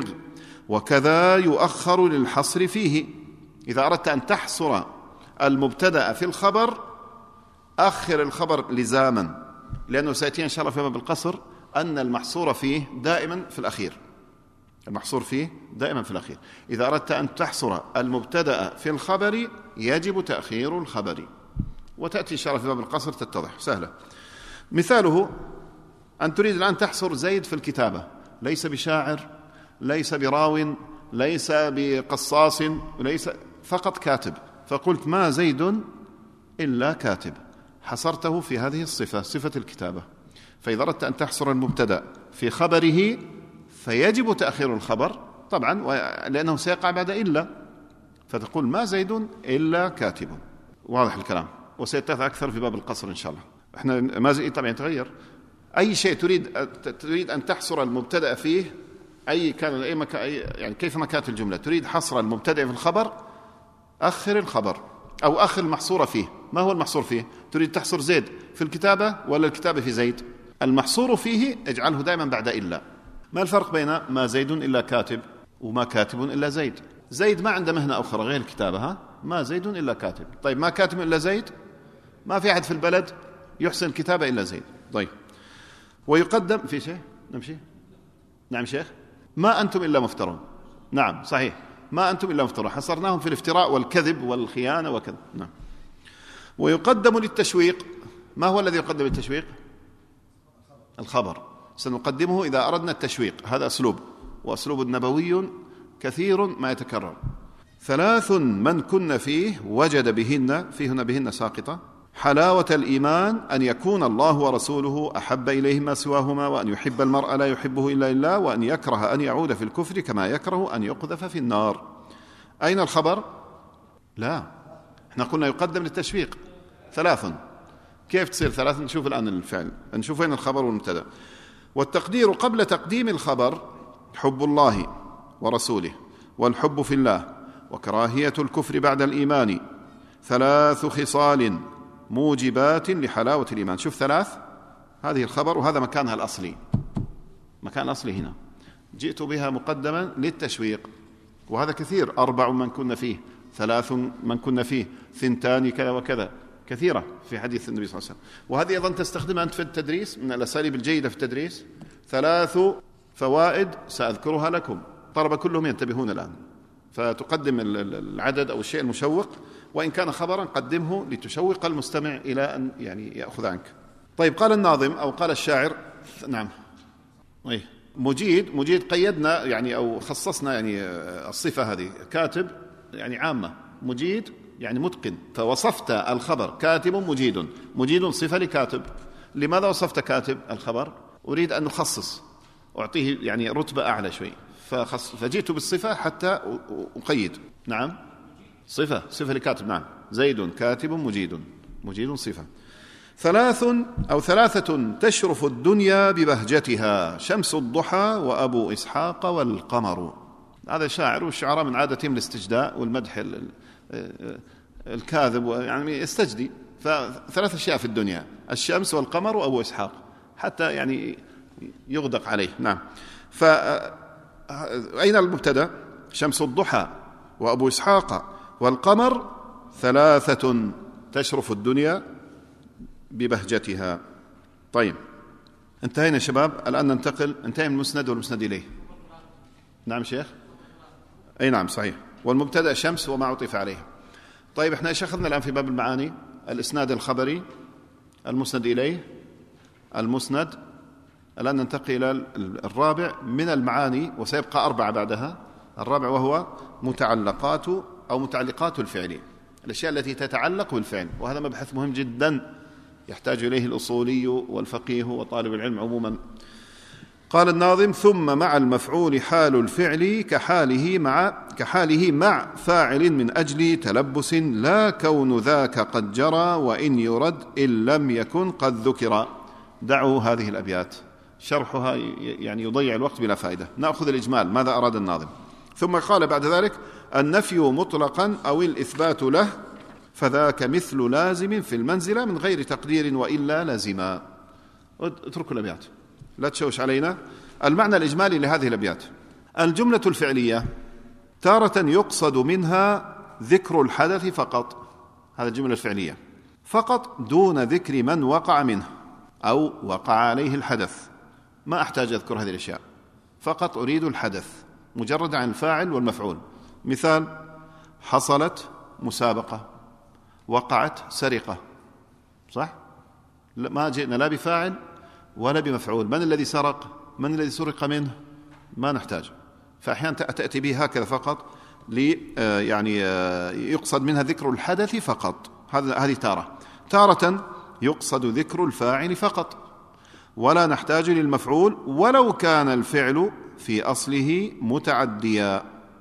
وكذا يؤخر للحصر فيه، إذا أردت أن تحصر المبتدأ في الخبر أخر الخبر لزاما، لأنه سيأتي إن شاء الله في باب القصر أن المحصور فيه دائما في الأخير. المحصور فيه دائما في الأخير. إذا أردت أن تحصر المبتدأ في الخبر يجب تأخير الخبر، وتأتي إشارة في باب القصر تتضح سهلة. مثاله أن تريد الآن تحصر زيد في الكتابة، ليس بشاعر، ليس براو، ليس بقصاص، ليس فقط كاتب، فقلت ما زيد إلا كاتب، حصرته في هذه الصفة، صفة الكتابة. فإذا أردت أن تحصر المبتدأ في خبره فيجب تأخير الخبر طبعا، لأنه سيقع بعد إلا، فتقول ما زيد إلا كاتب. واضح الكلام، وسيتضح أكثر في باب القصر إن شاء الله. إحنا ما زيد طبعا يتغير. أي شيء تريد تريد أن تحصر المبتدأ فيه، أي كان أي مكان، أي يعني كيفما كانت الجملة، تريد حصر المبتدأ في الخبر، أخر الخبر أو أخر المحصور فيه. ما هو المحصور فيه؟ تريد تحصر زيد في الكتابة ولا الكتابة في زيد؟ المحصور فيه اجعله دائما بعد إلا. ما الفرق بين ما زيد إلا كاتب وما كاتب إلا زيد؟ زيد ما عنده مهنة أخرى غير الكتابة، ها؟ ما زيد إلا كاتب. طيب ما كاتب إلا زيد؟ ما في أحد في البلد يحسن الكتابة إلا زيد. طيب ويقدم في شيء؟ نمشي. نعم شيخ. ما أنتم إلا مفترون. نعم صحيح، ما أنتم إلا مفترون، حصرناهم في الافتراء والكذب والخيانة وكذا. نعم. ويقدم للتشويق. ما هو الذي يقدم للتشويق؟ الخبر. سنقدمه إذا أردنا التشويق، هذا أسلوب، وأسلوب نبوي كثير ما يتكرر. ثلاث من كن فيه وجد بهن، فيهن بهن ساقطة، حلاوة الإيمان، أن يكون الله ورسوله أحب إليه ما سواهما، وأن يحب المرء لا يحبه إلا لله، وأن يكره أن يعود في الكفر كما يكره أن يقذف في النار. أين الخبر؟ لا، احنا قلنا يقدم للتشويق. ثلاث، كيف تصير ثلاث؟ نشوف الآن الفعل، نشوف وين الخبر والمبتدأ. والتقدير قبل تقديم الخبر حب الله ورسوله، والحب في الله، وكراهية الكفر بعد الإيمان، ثلاث خصال موجبات لحلاوة الإيمان. شوف ثلاث، هذه الخبر وهذا مكانها الأصلي، مكان أصلي هنا، جئت بها مقدما للتشويق. وهذا كثير، أربع من كنا فيه، ثلاث من كنا فيه، ثنتان كذا وكذا، كثيرة في حديث النبي صلى الله عليه وسلم. وهذه أيضا تستخدمها أنت في التدريس، من الأساليب الجيدة في التدريس. ثلاث فوائد سأذكرها لكم، طلبة كلهم ينتبهون الآن. فتقدم العدد أو الشيء المشوق، وإن كان خبرا قدمه لتشوق المستمع إلى أن يعني يأخذ عنك. طيب قال الناظم أو قال الشاعر، نعم أيه مجيد. مجيد قيدنا يعني أو خصصنا يعني الصفة هذه، كاتب يعني عامة، مجيد يعني متقن، فوصفت الخبر كاتب مجيد. مجيد صفة لكاتب. لماذا وصفت كاتب الخبر؟ أريد أن نخصص، أعطيه يعني رتبة أعلى شوي، فخص فجئت بالصفة حتى أقيد. نعم صفة، صفة لكاتب. نعم زيد كاتب مجيد، مجيد صفة. ثلاث أو ثلاثة تشرف الدنيا ببهجتها، شمس الضحى وأبو إسحاق والقمر. هذا شاعر، والشعراء من عادتهم الاستجداء والمدح الكاذب، يعني يستجدي. فثلاث أشياء في الدنيا، الشمس والقمر وأبو إسحاق، حتى يعني يغدق عليه. نعم. فأين المبتدأ؟ شمس الضحى وأبو إسحاق والقمر، ثلاثة تشرف الدنيا ببهجتها. طيب انتهينا شباب، الآن ننتقل، انتهي من المسند والمسند إليه. نعم شيخ. أي نعم صحيح. والمبتدأ شمس وما عطف عليه. طيب احنا ايش أخذنا الآن في باب المعاني؟ الإسناد الخبري، المسند إليه، المسند. الآن ننتقل إلى الرابع من المعاني، وسيبقى أربعة بعدها. الرابع وهو متعلقات أو متعلقات الفعل، الأشياء التي تتعلق بالفعل. وهذا مبحث مهم جدا يحتاج إليه الأصولي والفقيه وطالب العلم عموما. قال الناظم: ثم مع المفعول حال الفعل كحاله مع كحاله مع فاعل من أجل تلبس، لا كون ذاك قد جرى وإن يرد إن لم يكن قد ذكر. دعوا هذه الأبيات، شرحها يعني يضيع الوقت بلا فائدة. نأخذ الإجمال، ماذا أراد الناظم. ثم قال بعد ذلك: النفي مطلقا أو الإثبات له، فذاك مثل لازم في المنزلة من غير تقدير وإلا لازما. اتركوا الأبيات، لا تشوش علينا. المعنى الإجمالي لهذه الأبيات: الجملة الفعلية تارة يقصد منها ذكر الحدث فقط، هذا الجملة الفعلية فقط، دون ذكر من وقع منه أو وقع عليه الحدث. ما أحتاج أذكر هذه الأشياء، فقط أريد الحدث. مجرد عن الفاعل والمفعول. مثال: حصلت مسابقة، وقعت سرقة، صح؟ ما جئنا لا بفاعل ولا بمفعول. من الذي سرق؟ من الذي سرق منه؟ ما نحتاج. فأحيانا تأتي به هكذا فقط لي يعني يقصد منها ذكر الحدث فقط. هذه تارة. تارة يقصد ذكر الفاعل فقط ولا نحتاج للمفعول ولو كان الفعل في أصله متعديا.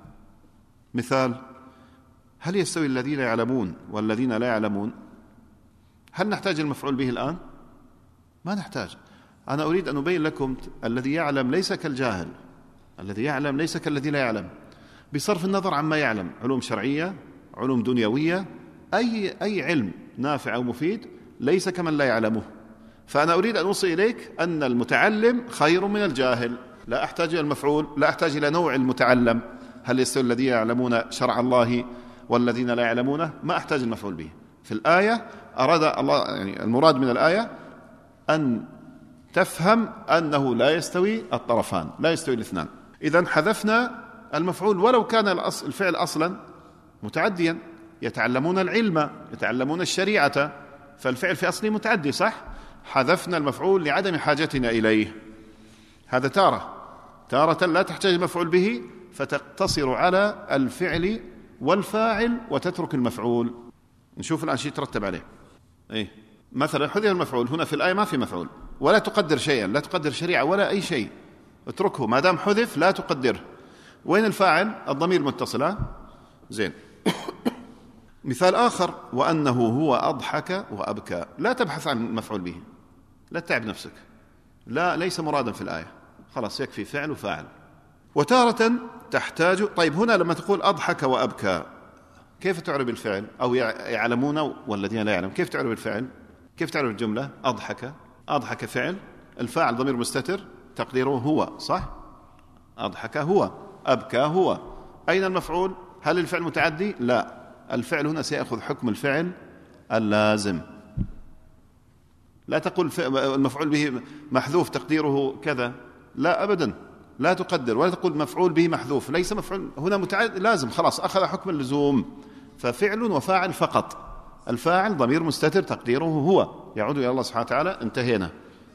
مثال: هل يستوي الذين يعلمون والذين لا يعلمون؟ هل نحتاج المفعول به الآن؟ ما نحتاج. أنا أريد أن أبين لكم الذي يعلم ليس كالجاهل، الذي يعلم ليس كالذي لا يعلم، بصرف النظر عما يعلم، علوم شرعية، علوم دنيوية، أي أي علم نافع أو مفيد ليس كمن لا يعلمه. فأنا أريد أن أوصي إليك أن المتعلم خير من الجاهل. لا أحتاج إلى المفعول، لا أحتاج إلى نوع المتعلم. هل يستوي الذين يعلمون شرع الله والذين لا يعلمونه؟ ما أحتاج المفعول به. في الآية أراد الله، يعني المراد من الآية أن تفهم أنه لا يستوي الطرفان، لا يستوي الاثنان. إذن حذفنا المفعول ولو كان الفعل أصلا متعديا. يتعلمون العلم، يتعلمون الشريعة، فالفعل في أصله متعدي، صح؟ حذفنا المفعول لعدم حاجتنا إليه. هذا تارة. تارة لا تحتاج المفعول به فتقتصر على الفعل والفاعل وتترك المفعول. نشوف الآن شيء يترتب عليه. إيه؟ مثلا حذف المفعول هنا في الآية، ما في مفعول ولا تقدر شيئا، لا تقدر شريعة ولا أي شيء، اتركه ما دام حذف لا تقدره. وين الفاعل؟ الضمير المتصل. زين. مثال آخر: وأنه هو أضحك وأبكى. لا تبحث عن المفعول به، لا تتعب نفسك، لا ليس مرادا في الآية، خلاص يكفي فعل وفاعل. وتارة تحتاج. طيب هنا لما تقول أضحك وأبكى كيف تعرب الفعل؟ أو يعلمون والذين لا يعلم، كيف تعرب الفعل؟ كيف تعرب الجملة؟ أضحك، أضحك فعل، الفاعل ضمير مستتر تقديره هو، صح؟ أضحك هو، أبكى هو. أين المفعول؟ هل الفعل متعدي؟ لا، الفعل هنا سيأخذ حكم الفعل اللازم. لا تقول المفعول به محذوف تقديره كذا، لا أبدا، لا تقدر ولا تقول مفعول به محذوف، ليس مفعول هنا متعدي، لازم، خلاص أخذ حكم اللزوم. ففعل وفاعل فقط. الفاعل ضمير مستتر تقديره هو يعود إلى الله سبحانه وتعالى. انتهينا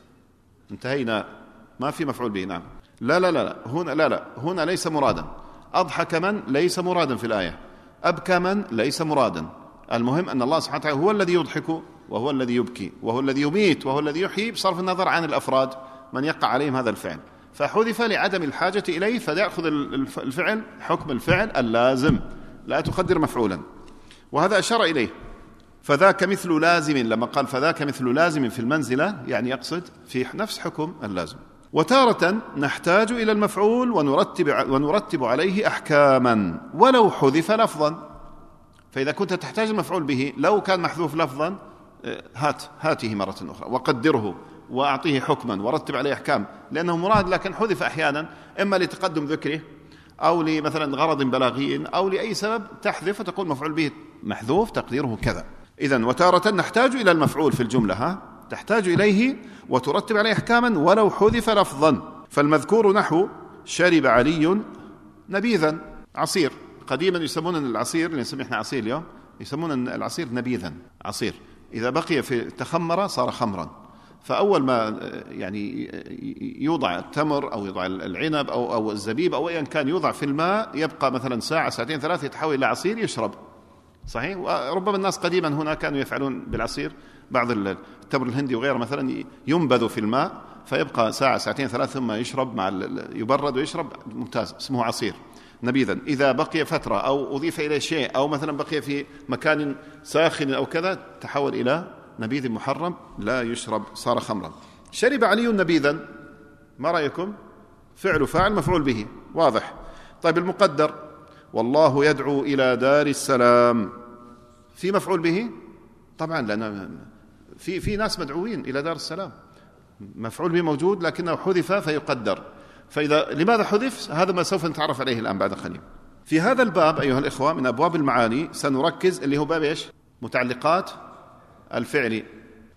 انتهينا ما في مفعول به. نعم. لا لا لا هنا لا لا هنا ليس مرادا. أضحك من ليس مرادا في الآية، أبكى من ليس مرادا. المهم أن الله سبحانه وتعالى هو الذي يضحك وهو الذي يبكي وهو الذي يميت وهو الذي يحيي، بصرف النظر عن الأفراد من يقع عليهم هذا الفعل. فحذف لعدم الحاجة إليه، فيأخذ الفعل حكم الفعل اللازم، لا تقدر مفعولا. وهذا أشار إليه. فذاك مثل لازم، لما قال فذاك مثل لازم في المنزلة يعني يقصد في نفس حكم اللازم. وتارة نحتاج إلى المفعول ونرتب, ونرتب عليه أحكاما ولو حذف لفظا. فإذا كنت تحتاج المفعول به لو كان محذوف لفظا هات هاته مرة أخرى وقدره وأعطيه حكما ورتب عليه أحكام، لأنه مراد، لكن حذف أحيانا إما لتقدم ذكره أو لمثلا غرض بلاغي أو لأي سبب تحذف وتقول مفعول به محذوف تقديره كذا. إذن وتارة نحتاج إلى المفعول في الجملة، ها تحتاج إليه وترتب عليه أحكاما ولو حذف لفظا. فالمذكور نحو شرب علي نبيذا عصير. قديما يسمون العصير اللي نسميه احنا عصير اليوم يسمون العصير نبيذا عصير، إذا بقي في تخمر صار خمرا. فأول ما يعني يوضع التمر أو يوضع العنب أو أو الزبيب أو أيا كان يوضع في الماء يبقى مثلا ساعة ساعتين ثلاثة يتحول إلى عصير يشرب. صحيح. وربما الناس قديما هنا كانوا يفعلون بالعصير بعض التمر الهندي وغيره مثلا ينبذ في الماء فيبقى ساعة ساعتين ثلاث ثم يشرب مع يبرد ويشرب، ممتاز، اسمه عصير نبيذا. إذا بقي فترة أو أضيف إليه شيء أو مثلا بقي في مكان ساخن أو كذا تحول إلى نبيذ محرم لا يشرب، صار خمرا. شرب علي نبيذا، ما رأيكم؟ فعل فاعل مفعول به، واضح. طيب المقدر والله يدعو إلى دار السلام، في مفعول به طبعا، لأن في في ناس مدعوين إلى دار السلام، مفعول به موجود لكنه حذف فيقدر. فإذا لماذا حذف؟ هذا ما سوف نتعرف عليه الآن بعد قليل. في هذا الباب أيها الإخوة من أبواب المعاني سنركز، اللي هو باب إيش؟ متعلقات الفعل.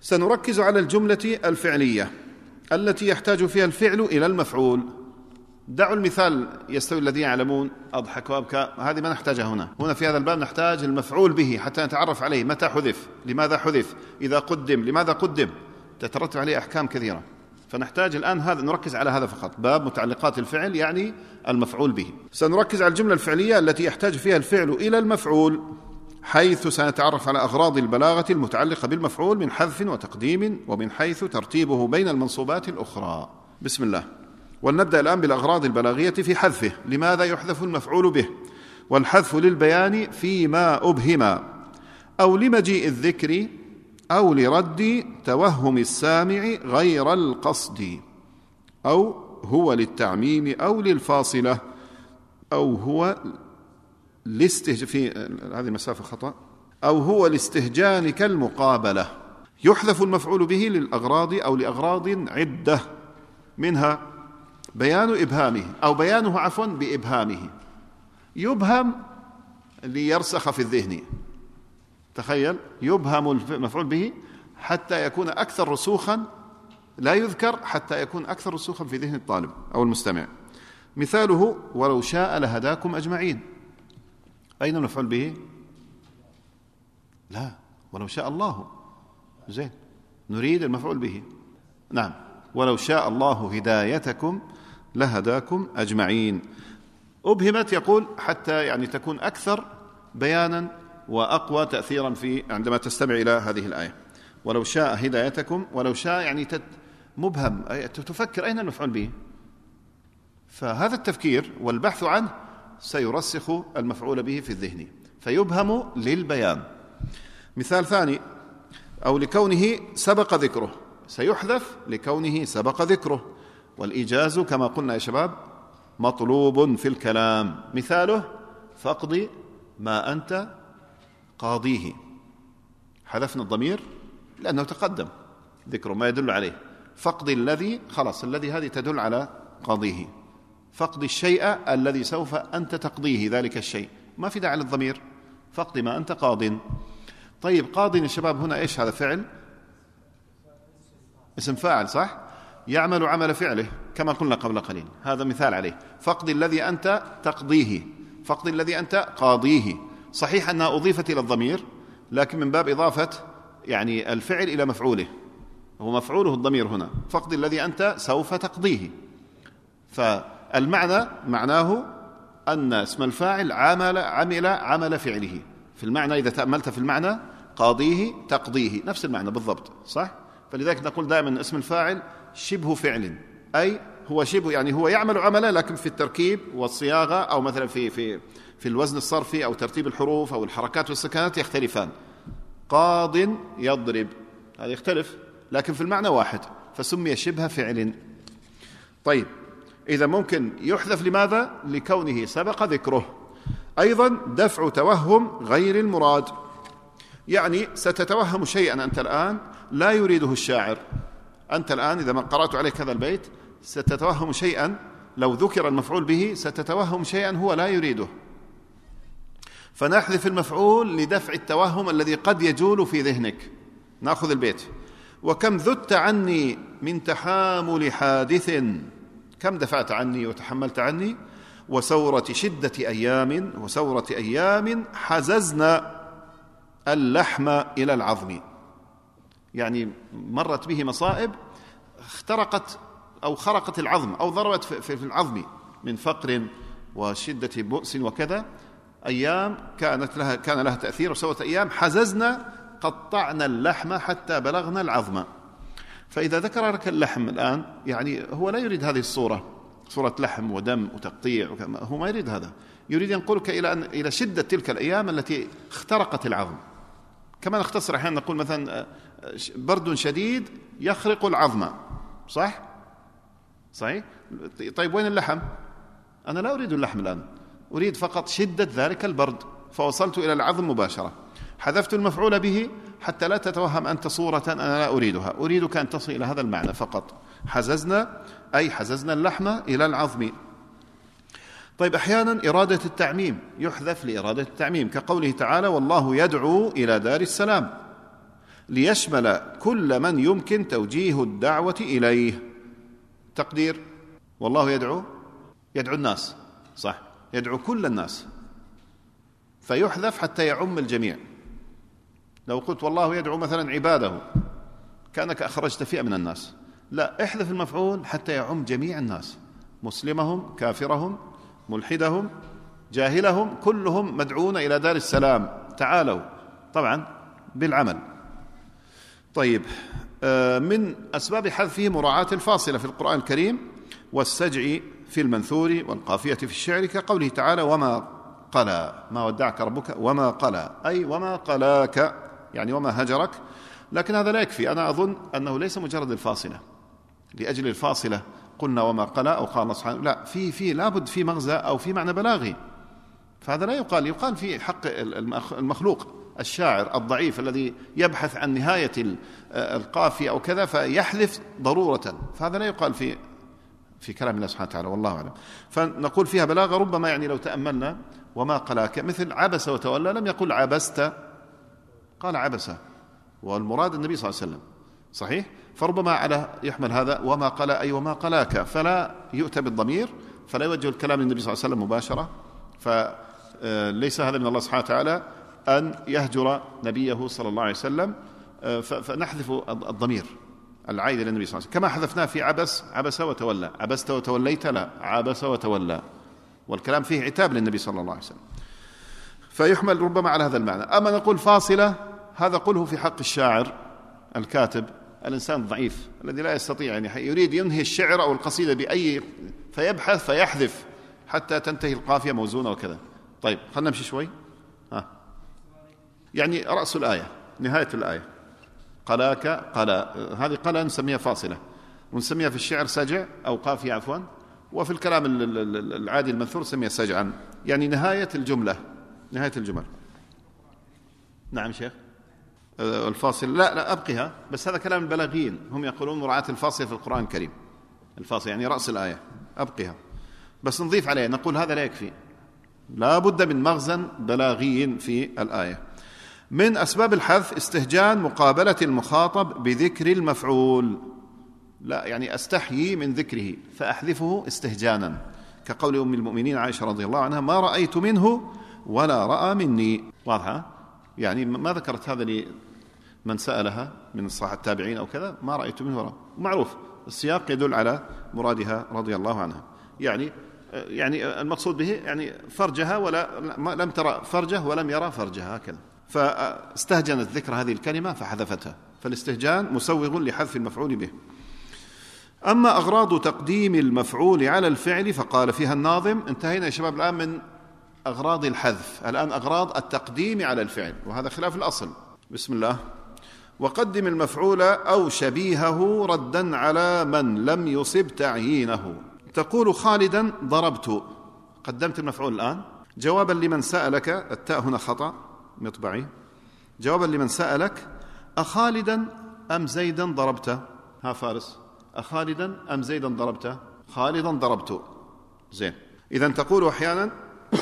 سنركز على الجملة الفعلية التي يحتاج فيها الفعل إلى المفعول. دعوا المثال يستوي الذين يعلمون أضحك وأبكى، هذه ما نحتاجها هنا. هنا في هذا الباب نحتاج المفعول به حتى نتعرف عليه، متى حذف، لماذا حذف، إذا قدم لماذا قدم، تترتب عليه أحكام كثيرة. فنحتاج الآن هذا، نركز على هذا فقط، باب متعلقات الفعل يعني المفعول به. سنركز على الجملة الفعلية التي يحتاج فيها الفعل إلى المفعول، حيث سنتعرف على أغراض البلاغة المتعلقة بالمفعول من حذف وتقديم، ومن حيث ترتيبه بين المنصوبات الأخرى. بسم الله. ولنبدأ الآن بالأغراض البلاغية في حذفه. لماذا يحذف المفعول به؟ والحذف للبيان فيما أبهم، أو لمجيء الذكر، أو لرد توهم السامع غير القصد، أو هو للتعميم أو للفاصلة، أو هو لاستهج... في هذه المسافة خطأ، أو هو لاستهجان كالمقابلة. يحذف المفعول به للأغراض أو لأغراض عدة، منها بيان إبهامه، أو بيانه عفوا بإبهامه. يبهم ليرسخ في الذهن، تخيل، يبهم المفعول به حتى يكون أكثر رسوخا، لا يذكر حتى يكون أكثر رسوخا في ذهن الطالب أو المستمع. مثاله ولو شاء لهداكم أجمعين. أين المفعول به؟ لا، ولو شاء الله. زين، نريد المفعول به. نعم، ولو شاء الله هدايتكم لهداكم أجمعين. أبهمت يقول حتى يعني تكون أكثر بيانا وأقوى تأثيرا في عندما تستمع إلى هذه الآية. ولو شاء هدايتكم، ولو شاء يعني مبهم، تفكر أين المفعول به. فهذا التفكير والبحث عنه سيرسخ المفعول به في الذهن، فيبهم للبيان. مثال ثاني، أو لكونه سبق ذكره. سيحذف لكونه سبق ذكره، والإيجاز كما قلنا يا شباب مطلوب في الكلام. مثاله فاقضي ما أنت قاضيه. حذفنا الضمير لأنه تقدم ذكره ما يدل عليه. فاقضي الذي، خلاص الذي هذه تدل على قاضيه. فاقضي الشيء الذي سوف أنت تقضيه، ذلك الشيء، ما في داعي للضمير. فاقضي ما أنت قاض. طيب قاض يا شباب هنا إيش هذا؟ فعل، اسم فاعل، صح؟ يعمل عمل فعله كما قلنا قبل قليل، هذا مثال عليه. فاقضي الذي أنت تقضيه، فاقضي الذي أنت قاضيه. صحيح أنها أضيفت إلى الضمير، لكن من باب إضافة يعني الفعل إلى مفعوله، هو مفعوله الضمير هنا. فاقضي الذي أنت سوف تقضيه. فالمعنى معناه أن اسم الفاعل عمل عمل عمل فعله. في المعنى إذا تأملت في المعنى قاضيه تقضيه، نفس المعنى بالضبط، صح؟ فلذلك نقول دائما اسم الفاعل شبه فعل، أي هو شبه يعني هو يعمل عملا، لكن في التركيب والصياغة أو مثلا في في في الوزن الصرفي أو ترتيب الحروف أو الحركات والسكنات يختلفان. قاض يضرب، هذا يختلف، لكن في المعنى واحد، فسمي شبه فعل. طيب إذا ممكن يحذف، لماذا؟ لكونه سبق ذكره. أيضا دفع توهم غير المراد، يعني ستتوهم شيئا أنت الآن لا يريده الشاعر. أنت الآن إذا ما قرأت عليك هذا البيت ستتوهم شيئا، لو ذكر المفعول به ستتوهم شيئا هو لا يريده، فنحذف المفعول لدفع التوهم الذي قد يجول في ذهنك. نأخذ البيت: وكم ذدت عني من تحامل حادث، كم دفعت عني وتحملت عني، وسورة شدة أيام، وسورة أيام حززنا اللحم إلى العظم. يعني مرت به مصائب اخترقت أو خرقت العظم أو ضربت في العظم من فقر وشدة بؤس وكذا. أيام كانت لها كان لها تأثير، وسورة أيام حززنا قطعنا اللحم حتى بلغنا العظم. فإذا ذكر لك اللحم الآن يعني هو لا يريد هذه الصورة، صورة لحم ودم وتقطيع، هو ما يريد هذا، يريد ينقلك إلى أن إلى شدة تلك الأيام التي اخترقت العظم. كما نختصر أحيانا نقول مثلا برد شديد يخرق العظم، صح؟ صحيح؟ طيب وين اللحم؟ أنا لا أريد اللحم الآن، أريد فقط شدة ذلك البرد، فوصلت إلى العظم مباشرة. حذفت المفعول به حتى لا تتوهم أنت صورة أنا لا أريدها، أريدك أن تصل إلى هذا المعنى فقط. حززنا أي حززنا اللحم إلى العظم. طيب أحيانا إرادة التعميم يحذف لإرادة التعميم، كقوله تعالى: والله يدعو إلى دار السلام، ليشمل كل من يمكن توجيه الدعوة إليه. تقدير: والله يدعو يدعو الناس، صح، يدعو كل الناس، فيحذف حتى يعم الجميع. لو قلت والله يدعو مثلا عباده كأنك أخرجت فئة من الناس، لا، احذف المفعول حتى يعم جميع الناس، مسلمهم كافرهم ملحدهم جاهلهم، كلهم مدعون إلى دار السلام، تعالوا، طبعا بالعمل. طيب، من أسباب حذفه مراعاة الفاصلة في القرآن الكريم والسجع في المنثور والقافية في الشعر، كقوله تعالى وما قلى، ما ودعك ربك وما قلى، أي وما قلاك، يعني وما هجرك. لكن هذا لا يكفي، أنا أظن أنه ليس مجرد الفاصلة لأجل الفاصلة قلنا وما قلى أو قال الله سبحانه، لا، في في لابد في مغزى أو في معنى بلاغي، فهذا لا يقال يقال في حق المخلوق الشاعر الضعيف الذي يبحث عن نهاية القافية أو كذا فيحذف ضرورة، فهذا لا يقال في في كلام الله سبحانه وتعالى، والله أعلم. فنقول فيها بلاغة، ربما يعني لو تأملنا وما قلاك، مثل عبس وتولى، لم يقل عبست، قال عبس، والمراد النبي صلى الله عليه وسلم، صحيح؟ فربما على يحمل هذا وما قلى أي وما قلاك، فلا يؤتى بالضمير، فلا يوجه الكلام للنبي صلى الله عليه وسلم مباشرة، فليس هذا من الله سبحانه وتعالى أن يهجر نبيه صلى الله عليه وسلم، فنحذف الضمير العائد إلى النبي صلى الله عليه وسلم، كما حذفناه في عبس، عبس وتولى، عبست وتوليت، لا، عبس وتولى، والكلام فيه عتاب للنبي صلى الله عليه وسلم، فيحمل ربما على هذا المعنى. أما نقول فاصلة، هذا قله في حق الشاعر الكاتب، الإنسان الضعيف الذي لا يستطيع، يعني يريد ينهي الشعر أو القصيدة بأي، فيبحث فيحذف حتى تنتهي القافية موزونة وكذا. طيب، خلنا نمشي شوي. ها. يعني رأس الآية، نهاية الآية، قلاك قلا، هذه قلا نسميها فاصلة، ونسميها في الشعر سجع أو قافية عفوا، وفي الكلام العادي المنثور نسميها سجعا، يعني نهاية الجملة، نهاية الجمل. نعم شيخ، الفاصل لا لا أبقيها، بس هذا كلام البلاغيين، هم يقولون مراعاة الفاصل في القرآن الكريم، الفاصل يعني رأس الآية، أبقيها، بس نضيف عليه، نقول هذا لا يكفي، لا بد من مغزى بلاغي في الآية. من أسباب الحذف استهجان مقابلة المخاطب بذكر المفعول، لا، يعني أستحيي من ذكره فأحذفه استهجانا، كقول أم المؤمنين عائشة رضي الله عنها ما رأيت منه ولا رأى مني، واضحة؟ يعني ما ذكرت هذا لمن سألها من الصحابة التابعين أو كذا، ما رأيت منه ولا، معروف السياق يدل على مرادها رضي الله عنها، يعني يعني المقصود به يعني فرجها ولا لم ترى فرجه ولم يرى فرجها، هكذا، فاستهجنت ذكر هذه الكلمة فحذفتها، فالاستهجان مسوغ لحذف المفعول به. أما أغراض تقديم المفعول على الفعل فقال فيها الناظم، انتهينا يا شباب الآن من أغراض الحذف، الآن أغراض التقديم على الفعل، وهذا خلاف الأصل. بسم الله. وقدم المفعول أو شبيهه ردا على من لم يصب تعيينه. تقول خالدا ضربت، قدمت المفعول الآن جوابا لمن سألك، التاء هنا خطأ مطبعي، جوابا لمن سألك أخالدا أم زيدا ضربت، ها فارس، أخالدا أم زيدا ضربت، خالدا ضربت، زين. إذن تقول أحيانا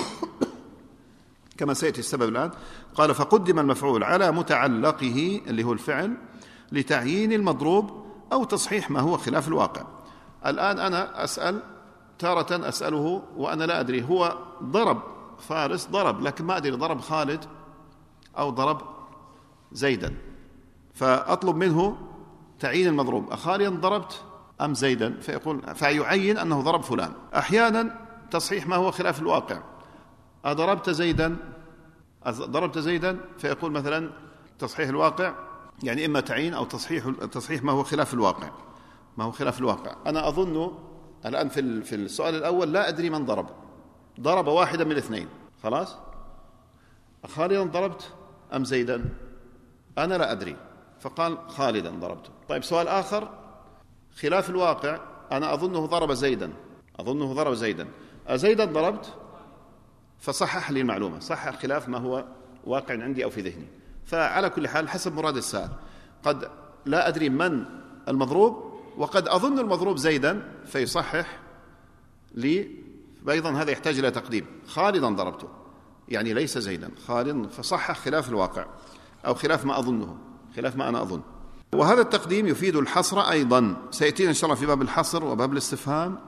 كما سيأتي السبب الآن، قال فقدم المفعول على متعلقه اللي هو الفعل لتعيين المضروب أو تصحيح ما هو خلاف الواقع. الآن أنا أسأل تارة، أسأله وأنا لا أدري، هو ضرب فارس ضرب، لكن ما أدري ضرب خالد أو ضرب زيدا، فأطلب منه تعيين المضروب، أخالدا ضربت أم زيدا، فيقول فيعين أنه ضرب فلان. أحيانا تصحيح ما هو خلاف الواقع، أضربت زيدا، ضربت زيدا، فيقول مثلا تصحيح الواقع، يعني إما تعيين أو تصحيح تصحيح ما هو خلاف الواقع، ما هو خلاف الواقع. أنا أظن الآن في في السؤال الأول لا أدري من ضرب، ضرب واحدا من الاثنين، خلاص، خالدا ضربت أم زيدا، أنا لا أدري، فقال خالدا ضربته. طيب سؤال آخر خلاف الواقع، أنا أظنه ضرب زيدا، أظنه ضرب زيدا، أزيدا ضربت، فصحح لي المعلومة، صحح خلاف ما هو واقع عندي أو في ذهني. فعلى كل حال حسب مراد السائل، قد لا أدري من المضروب وقد أظن المضروب زيدا فيصحح لي، أيضا هذا يحتاج إلى تقديم، خالدا ضربته يعني ليس زيدا، خالد، فصحح خلاف الواقع أو خلاف ما أظنه، خلاف ما أنا أظن. وهذا التقديم يفيد الحصر أيضا، سيأتينا إن شاء الله في باب الحصر وباب الاستفهام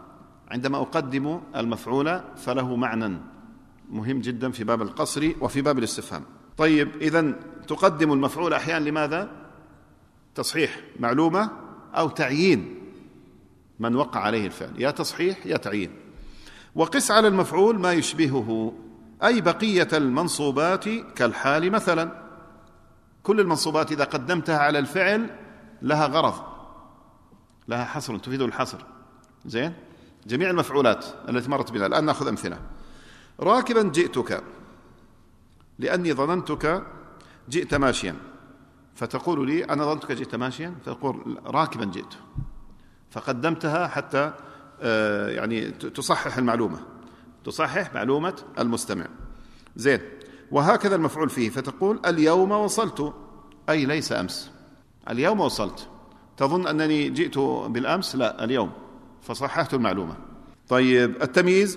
عندما أقدم المفعول فله معنى مهم جدا في باب القصر وفي باب الاستفهام. طيب، إذن تقدم المفعول أحيانا لماذا؟ تصحيح معلومة أو تعيين من وقع عليه الفعل، يا تصحيح يا تعيين. وقس على المفعول ما يشبهه، أي بقية المنصوبات كالحال مثلا. كل المنصوبات إذا قدمتها على الفعل لها غرض، لها حصر، تفيد الحصر. زين؟ جميع المفعولات التي مرت بنا. الآن نأخذ أمثلة. راكبا جئتك لأني ظننتك جئت ماشيا، فتقول لي أنا ظننتك جئت ماشيا، فتقول راكبا جئت، فقدمتها حتى يعني تصحح المعلومة، تصحح معلومة المستمع. زين. وهكذا المفعول فيه، فتقول اليوم وصلت، أي ليس أمس، اليوم وصلت. تظن أنني جئت بالأمس؟ لا، اليوم، فصححت المعلومة. طيب، التمييز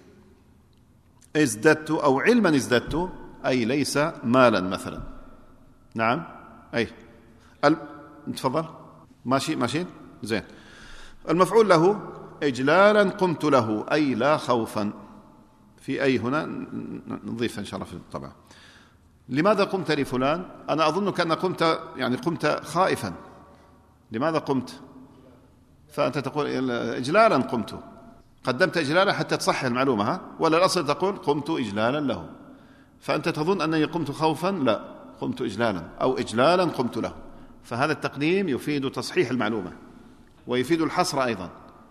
ازددت أو علما ازددت، أي ليس مالا مثلا. نعم، أي ال... تفضل. ماشي ماشي. زين. المفعول له إجلالا قمت له، أي لا خوفا. في أي هنا نضيف إن شاء الله في الطبع. لماذا قمت لفلان؟ أنا أظنك أن قمت يعني قمت خائفا. لماذا قمت؟ فأنت تقول إجلالا قمت، قدمت إجلالا حتى تصحح المعلومة، ها؟ ولا الأصل تقول قمت إجلالا له، فأنت تظن أنني قمت خوفا، لا، قمت إجلالا أو إجلالا قمت له. فهذا التقديم يفيد تصحيح المعلومة ويفيد الحصر أيضا.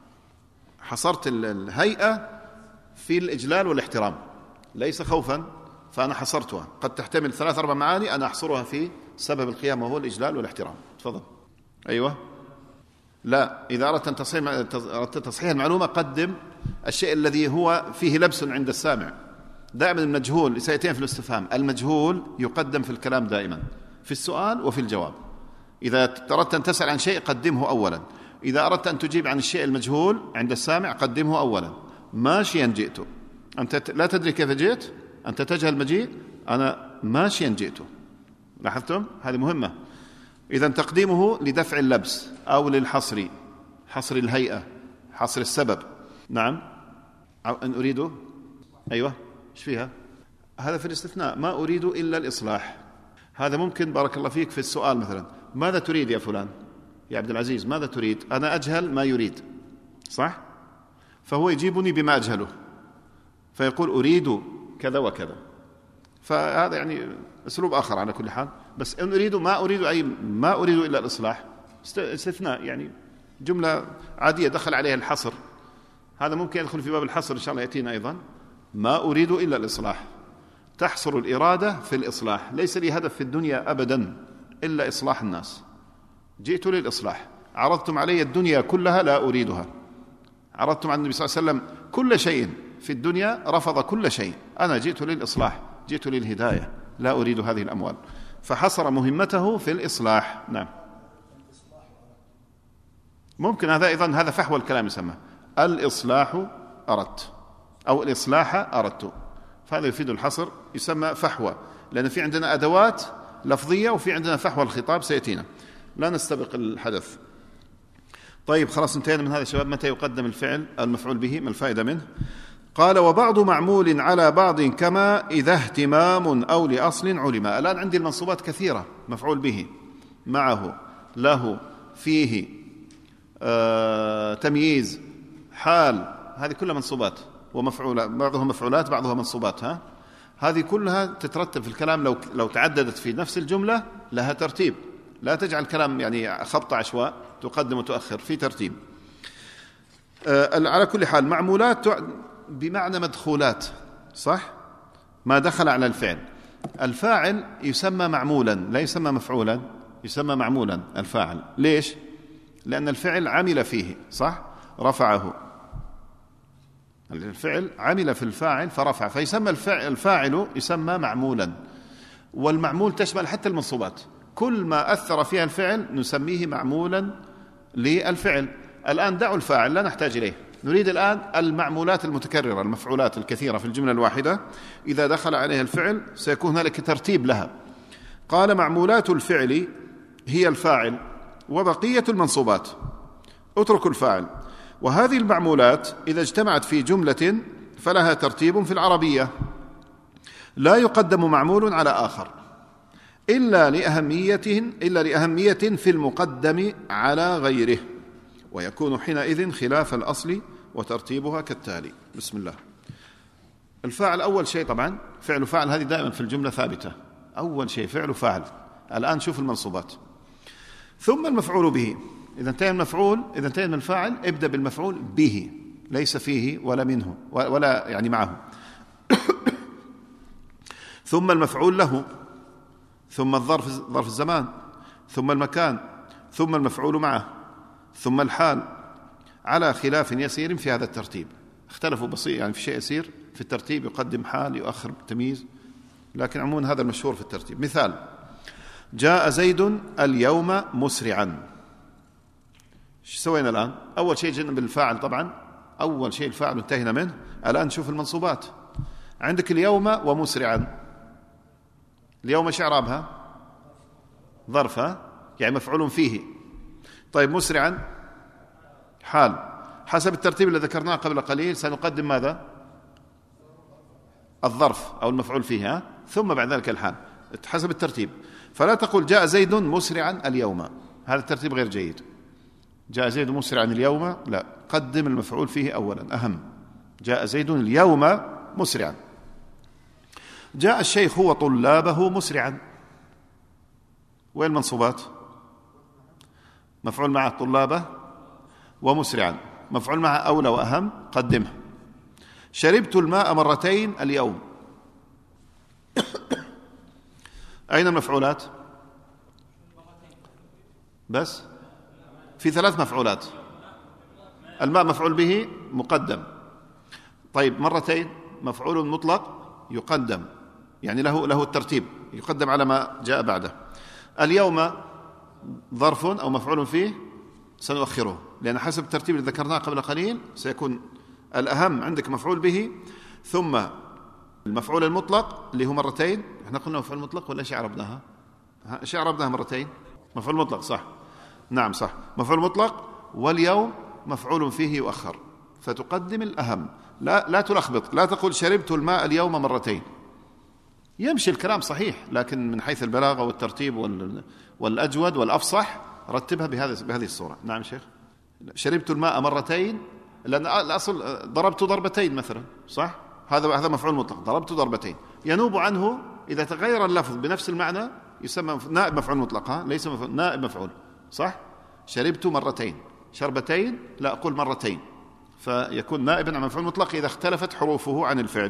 حصرت الهيئة في الإجلال والاحترام، ليس خوفا، فأنا حصرتها. قد تحتمل ثلاث أربع معاني، أنا أحصرها في سبب القيام وهو الإجلال والاحترام. تفضل. أيوة. لا، إذا أردت أن تصحيح أردت تصحيح المعلومة قدم الشيء الذي هو فيه لبس عند السامع. دائما المجهول، سيأتين في الاستفهام، المجهول يقدم في الكلام دائما، في السؤال وفي الجواب. إذا أردت أن تسأل عن شيء قدمه أولا، إذا أردت أن تجيب عن الشيء المجهول عند السامع قدمه أولا. ماشيا جئت، أنت لا تدري كيف جئت، أنت تجهل المجيء، أنا ماشيا جئت. لاحظتم؟ هذه مهمة. إذن تقديمه لدفع اللبس أو للحصر، حصر الهيئة، حصر السبب. نعم. أن أريد، أيوة، إيش فيها؟ هذا في الاستثناء، ما أريد إلا الإصلاح. هذا ممكن بارك الله فيك في السؤال مثلا، ماذا تريد يا فلان؟ يا عبد العزيز ماذا تريد؟ أنا أجهل ما يريد، صح؟ فهو يجيبني بما أجهله، فيقول أريد كذا وكذا. فهذا يعني أسلوب آخر على كل حال. بس إن أريد، ما أريد، أي ما أريد إلا الإصلاح، استثناء، يعني جملة عادية دخل عليها الحصر. هذا ممكن يدخل في باب الحصر إن شاء الله يأتينا أيضا. ما أريد إلا الإصلاح، تحصر الإرادة في الإصلاح. ليس لي هدف في الدنيا أبدا إلا إصلاح الناس، جئت للإصلاح. عرضتم علي الدنيا كلها لا أريدها، عرضتم على النبي صلى الله عليه وسلم كل شيء في الدنيا رفض كل شيء، أنا جئت للإصلاح، جئت للهداية، لا أريد هذه الأموال. فحصر مهمته في الإصلاح. نعم، ممكن هذا أيضا، هذا فحوى الكلام يسمى الإصلاح أردت أو الإصلاح أردت، فهذا يفيد الحصر، يسمى فحوى، لأن في عندنا أدوات لفظية وفي عندنا فحوى الخطاب سيأتينا، لا نستبق الحدث. طيب خلاص انتهينا من هذا الشباب. متى يقدم الفعل المفعول به؟ ما الفائدة منه؟ قال وبعض معمول على بعض كما إذا اهتمام أو لأصل علم. الآن عندي المنصوبات كثيرة، مفعول به، معه، له، فيه، آه، تمييز، حال، هذه كلها منصوبات ومفعولات، بعضها مفعولات بعضها منصوبات. ها هذه كلها تترتب في الكلام، لو لو تعددت في نفس الجملة لها ترتيب، لا تجعل الكلام يعني خبط عشواء، تقدم وتؤخر، في ترتيب. آه، على كل حال معمولات بمعنى مدخولات، صح؟ ما دخل على الفعل. الفاعل يسمى معمولا، لا يسمى مفعولا، يسمى معمولا الفاعل. ليش؟ لأن الفعل عمل فيه، صح؟ رفعه، الفعل عمل في الفاعل فرفع، فيسمى الفاعل, الفاعل يسمى معمولا. والمعمول تشمل حتى المنصوبات، كل ما أثر فيها الفعل نسميه معمولا للفعل. الآن دعوا الفاعل، لا نحتاج إليه، نريد الآن المعمولات المتكررة، المفعولات الكثيرة في الجملة الواحدة، إذا دخل عليها الفعل سيكون هنالك ترتيب لها. قال معمولات الفعل هي الفاعل وبقية المنصوبات، اتركوا الفاعل. وهذه المعمولات إذا اجتمعت في جملة فلها ترتيب في العربية، لا يقدم معمول على آخر إلا لأهميته إلا لأهمية في المقدم على غيره، ويكون حينئذ خلاف الأصل، وترتيبها كالتالي. بسم الله. الفاعل أول شيء طبعا فعل فاعل، هذه دائما في الجملة ثابتة، أول شيء فعل فاعل. الآن شوف المنصوبات. ثم المفعول به، إذا انتهى المفعول إذا انتهى من الفاعل ابدأ بالمفعول به، ليس فيه ولا منه ولا يعني معه. ثم المفعول له، ثم الظرف ظرف الزمان، ثم المكان، ثم المفعول معه، ثم الحال، على خلاف يسير في هذا الترتيب. اختلفوا بسيط يعني في شيء يسير في الترتيب، يقدم حال يؤخر تمييز، لكن عموما هذا المشهور في الترتيب. مثال: جاء زيد اليوم مسرعا. ايش سوينا الآن؟ أول شيء جئنا بالفاعل، طبعا أول شيء الفاعل انتهينا منه. الآن نشوف المنصوبات. عندك اليوم ومسرعا. اليوم ايش إعرابها؟ ظرفها يعني مفعول فيه. طيب مسرعا حال. حسب الترتيب الذي ذكرناه قبل قليل سنقدم ماذا؟ الظرف أو المفعول فيه، ها؟ ثم بعد ذلك الحال حسب الترتيب. فلا تقول جاء زيد مسرعا اليوم، هذا الترتيب غير جيد. جاء زيد مسرعا اليوم، لا، قدم المفعول فيه أولا أهم. جاء زيد اليوم مسرعا. جاء الشيخ وطلابه مسرعا. وين المنصوبات؟ مفعول مع طلابه ومسرعا، مفعول مع أولى وأهم قدمه. شربت الماء مرتين اليوم. أين المفعولات؟ بس في ثلاث مفعولات. الماء مفعول به مقدم. طيب مرتين مفعول مطلق يقدم، يعني له له الترتيب، يقدم على ما جاء بعده. اليوم ظرف أو مفعول فيه سنؤخره، لأن حسب الترتيب اللي ذكرناه قبل قليل سيكون الأهم عندك مفعول به، ثم المفعول المطلق اللي هو مرتين. احنا قلنا مفعول مطلق ولا ايش عربناها؟ ايش عربناها مرتين؟ مفعول مطلق، صح؟ نعم صح، مفعول مطلق. واليوم مفعول فيه يؤخر، فتقدم الأهم. لا لا تلخبط، لا تقول شربت الماء اليوم مرتين. يمشي الكلام صحيح، لكن من حيث البلاغة والترتيب والأجود والأفصح رتبها بهذه بهذه الصورة. نعم شيخ. شربت الماء مرتين، لأن الأصل ضربت ضربتين مثلا، صح؟ هذا هذا مفعول مطلق، ضربت ضربتين. ينوب عنه إذا تغير اللفظ بنفس المعنى يسمى نائب مفعول مطلق، ها؟ ليس مفعول، نائب مفعول، صح؟ شربت مرتين، شربتين لا أقول مرتين، فيكون نائبا عن مفعول مطلق إذا اختلفت حروفه عن الفعل.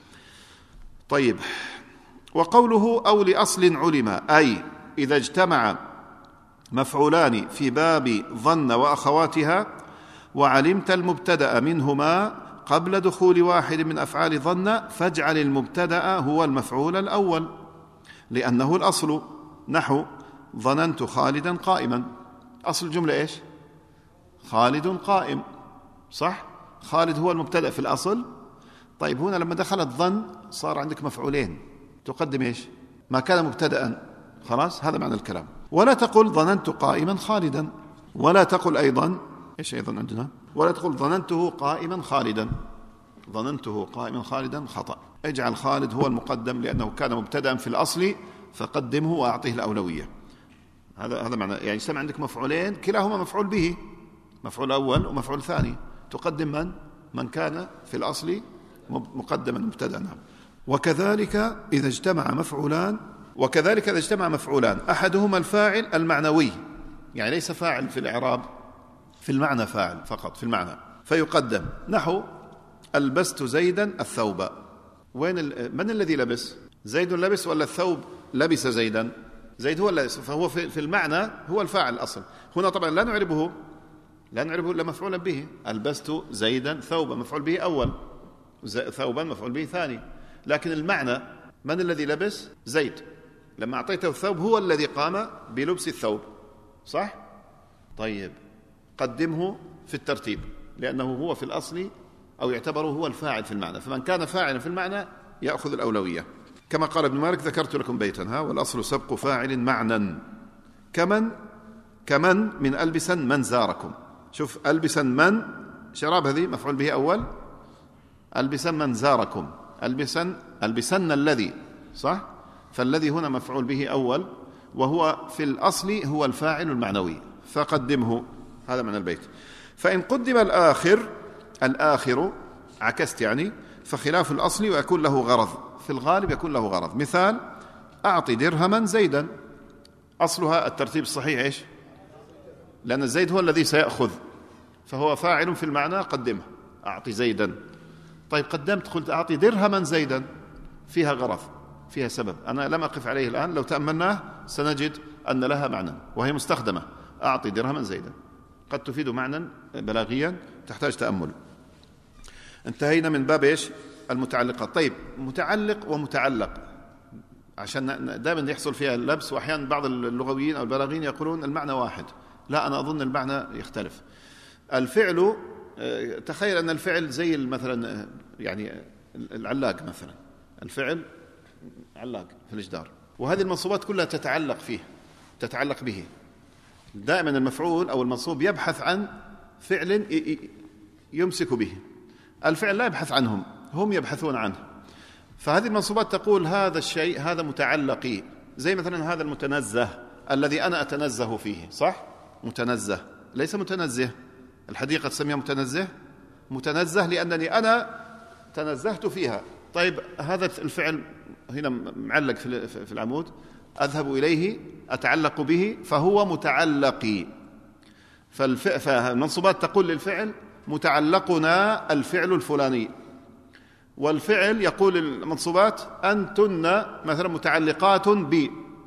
طيب، وقوله أو لأصل علم، أي إذا اجتمع مفعولان في باب ظن وأخواتها وعلمت المبتدأ منهما قبل دخول واحد من أفعال ظن، فاجعل المبتدأ هو المفعول الأول لأنه الأصل. نحو ظننت خالدا قائما. أصل الجملة إيش؟ خالد قائم، صح؟ خالد هو المبتدأ في الأصل. طيب هنا لما دخلت ظن صار عندك مفعولين، تقدم إيش؟ ما كان مبتدأ، خلاص، هذا معنى الكلام. ولا تقل ظننت قائما خالدا، ولا تقل أيضا إيش أيضا عندنا؟ ولا تقل ظننته قائما خالدا. ظننته قائما خالدا خطأ. اجعل خالد هو المقدم لأنه كان مبتدأ في الأصل، فقدمه وأعطيه الأولوية. هذا هذا معنى، يعني سمع عندك مفعولين كلاهما مفعول به، مفعول أول ومفعول ثاني، تقدم من؟ من كان في الأصل مقدما مبتدأ. وكذلك إذا اجتمع مفعولان وكذلك إذا اجتمع مفعولان أحدهما الفاعل المعنوي، يعني ليس فاعل في الإعراب، في المعنى فاعل فقط في المعنى، فيقدم. نحو ألبست زيدا الثوب. وين ال... من الذي لبس؟ زيد لبس ولا الثوب لبس زيدا؟ زيد هو اللبس، فهو في... في المعنى هو الفاعل الأصل. هنا طبعا لا نعربه لا نعربه إلا مفعولا به. ألبست زيدا ثوبا مفعول به أول، ز... ثوبا مفعول به ثاني. لكن المعنى من الذي لبس؟ زيد. لما أعطيته الثوب هو الذي قام بلبس الثوب، صح؟ طيب قدمه في الترتيب لأنه هو في الأصل أو يعتبره هو الفاعل في المعنى، فمن كان فاعلا في المعنى يأخذ الأولوية. كما قال ابن مالك ذكرت لكم بيتا، ها، والأصل سبق فاعل معنى. كمن كمن من ألبسا من زاركم. شوف ألبسا من شراب هذه مفعول به أول، ألبسن من زاركم، ألبسن ألبسن الذي، صح؟ فالذي هنا مفعول به أول، وهو في الأصل هو الفاعل المعنوي، فقدمه. هذا من البيت. فإن قدم الآخر، الآخر عكست يعني، فخلاف الأصل ويكون له غرض، في الغالب يكون له غرض. مثال: أعطي درهما زيدا، أصلها الترتيب الصحيح إيش؟ لأن الزيد هو الذي سيأخذ، فهو فاعل في المعنى، قدمه، أعطي زيدا. طيب قدمت قلت أعطي درهما زيدا، فيها غرض، فيها سبب، أنا لم أقف عليه الآن، لو تأملناه سنجد أن لها معنى وهي مستخدمة. أعطي درهما زيدا قد تفيد معنى بلاغيا تحتاج تأمل. انتهينا من باب إيش؟ المتعلقات. طيب متعلق ومتعلق، عشان دائما يحصل فيها اللبس، وأحيانا بعض اللغويين أو البلاغيين يقولون المعنى واحد. لا، أنا أظن المعنى يختلف. الفعل، تخيل أن الفعل زي مثلا يعني العلاق مثلا، الفعل علاق في الجدار، وهذه المنصوبات كلها تتعلق فيه، تتعلق به. دائما المفعول أو المنصوب يبحث عن فعل يمسك به، الفعل لا يبحث عنهم، هم يبحثون عنه. فهذه المنصوبات تقول هذا الشيء هذا متعلقي، زي مثلا هذا المتنزه الذي أنا أتنزه فيه، صح؟ متنزه، ليس متنزه. الحديقة تسميها متنزه، متنزه لأنني أنا تنزهت فيها. طيب هذا الفعل هنا معلق في العمود، أذهب إليه، أتعلق به، فهو متعلقي. فالمنصوبات تقول للفعل متعلقنا الفعل الفلاني، والفعل يقول المنصوبات أنتن مثلا متعلقات بي،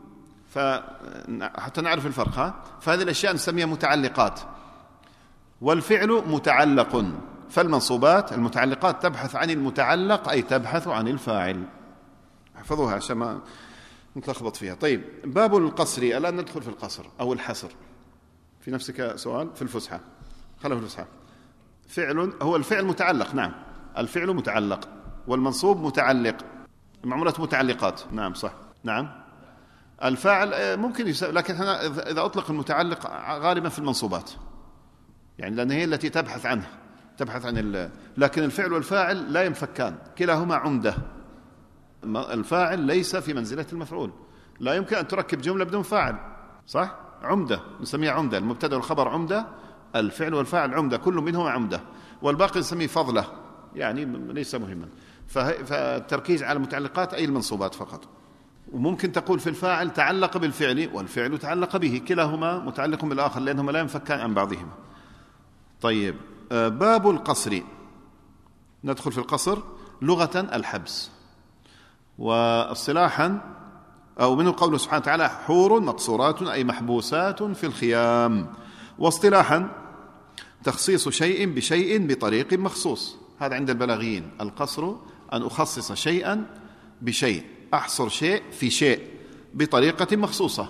فحتى نعرف الفرق. ها؟ فهذه الأشياء نسميها متعلقات، والفعل متعلق. فالمنصوبات المتعلقات تبحث عن المتعلق، أي تبحث عن الفاعل. احفظوها عشان ما نتلخبط فيها. طيب باب القصر، الآن ندخل في القصر أو الحصر. في نفسك سؤال في الفسحة، خلوا في الفسحة. فعل هو الفعل متعلق، نعم، الفعل متعلق، والمنصوب متعلق، معمولة متعلقات، نعم صح، نعم. الفاعل ممكن يسأل، لكن هنا إذا أطلق المتعلق غالبا في المنصوبات، يعني لأن هي التي تبحث عنه، تبحث عن ال... لكن الفعل والفاعل لا ينفكان، كلاهما عمدة. الفاعل ليس في منزلة المفعول، لا يمكن أن تركب جملة بدون فاعل، صح؟ عمدة نسميها عمدة، المبتدأ والخبر عمدة، الفعل والفاعل عمدة، كل منهما عمدة، والباقي نسميه فضلة، يعني ليس مهما. فالتركيز على المتعلقات أي المنصوبات فقط. وممكن تقول في الفاعل تعلق بالفعل والفعل تعلق به، كلاهما متعلق بالآخر لأنهما لا ينفكان عن بعضهما. طيب باب القصر، ندخل في القصر. لغة الحبس، واصطلاحا أو منه قوله سبحانه وتعالى حور مقصورات أي محبوسات في الخيام. واصطلاحا تخصيص شيء بشيء بطريق مخصوص، هذا عند البلاغيين. القصر أن أخصص شيئا بشيء، أحصر شيء في شيء بطريقة مخصوصة،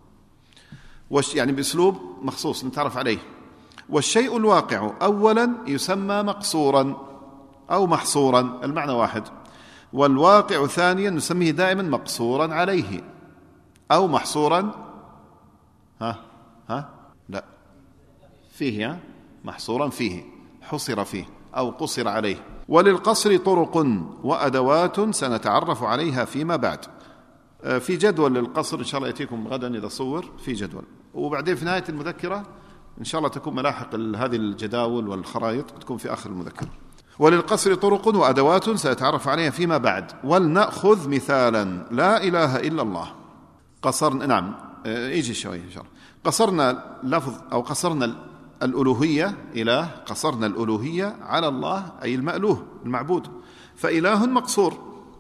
يعني بأسلوب مخصوص نتعرف عليه. والشيء الواقع أولا يسمى مقصورا أو محصورا، المعنى واحد. والواقع ثانيا نسميه دائما مقصورا عليه أو محصورا ها ها لا فيه، ها؟ محصورا فيه، حصر فيه أو قصر عليه. وللقصر طرق وأدوات سنتعرف عليها فيما بعد. في جدول للقصر إن شاء الله يأتيكم غدا إذا صور في جدول، وبعدين في نهاية المذكرة إن شاء الله تكون ملاحق هذه الجداول والخرائط تكون في آخر المذكرة. وللقصر طرق وأدوات سنتعرف عليها فيما بعد. ولنأخذ مثالا: لا إله إلا الله. قصرنا، نعم يجي شوي إن شاء الله. قصرنا لفظ أو قصرنا الألوهية، إله، قصرنا الألوهية على الله أي المألوه المعبود، فإله مقصور.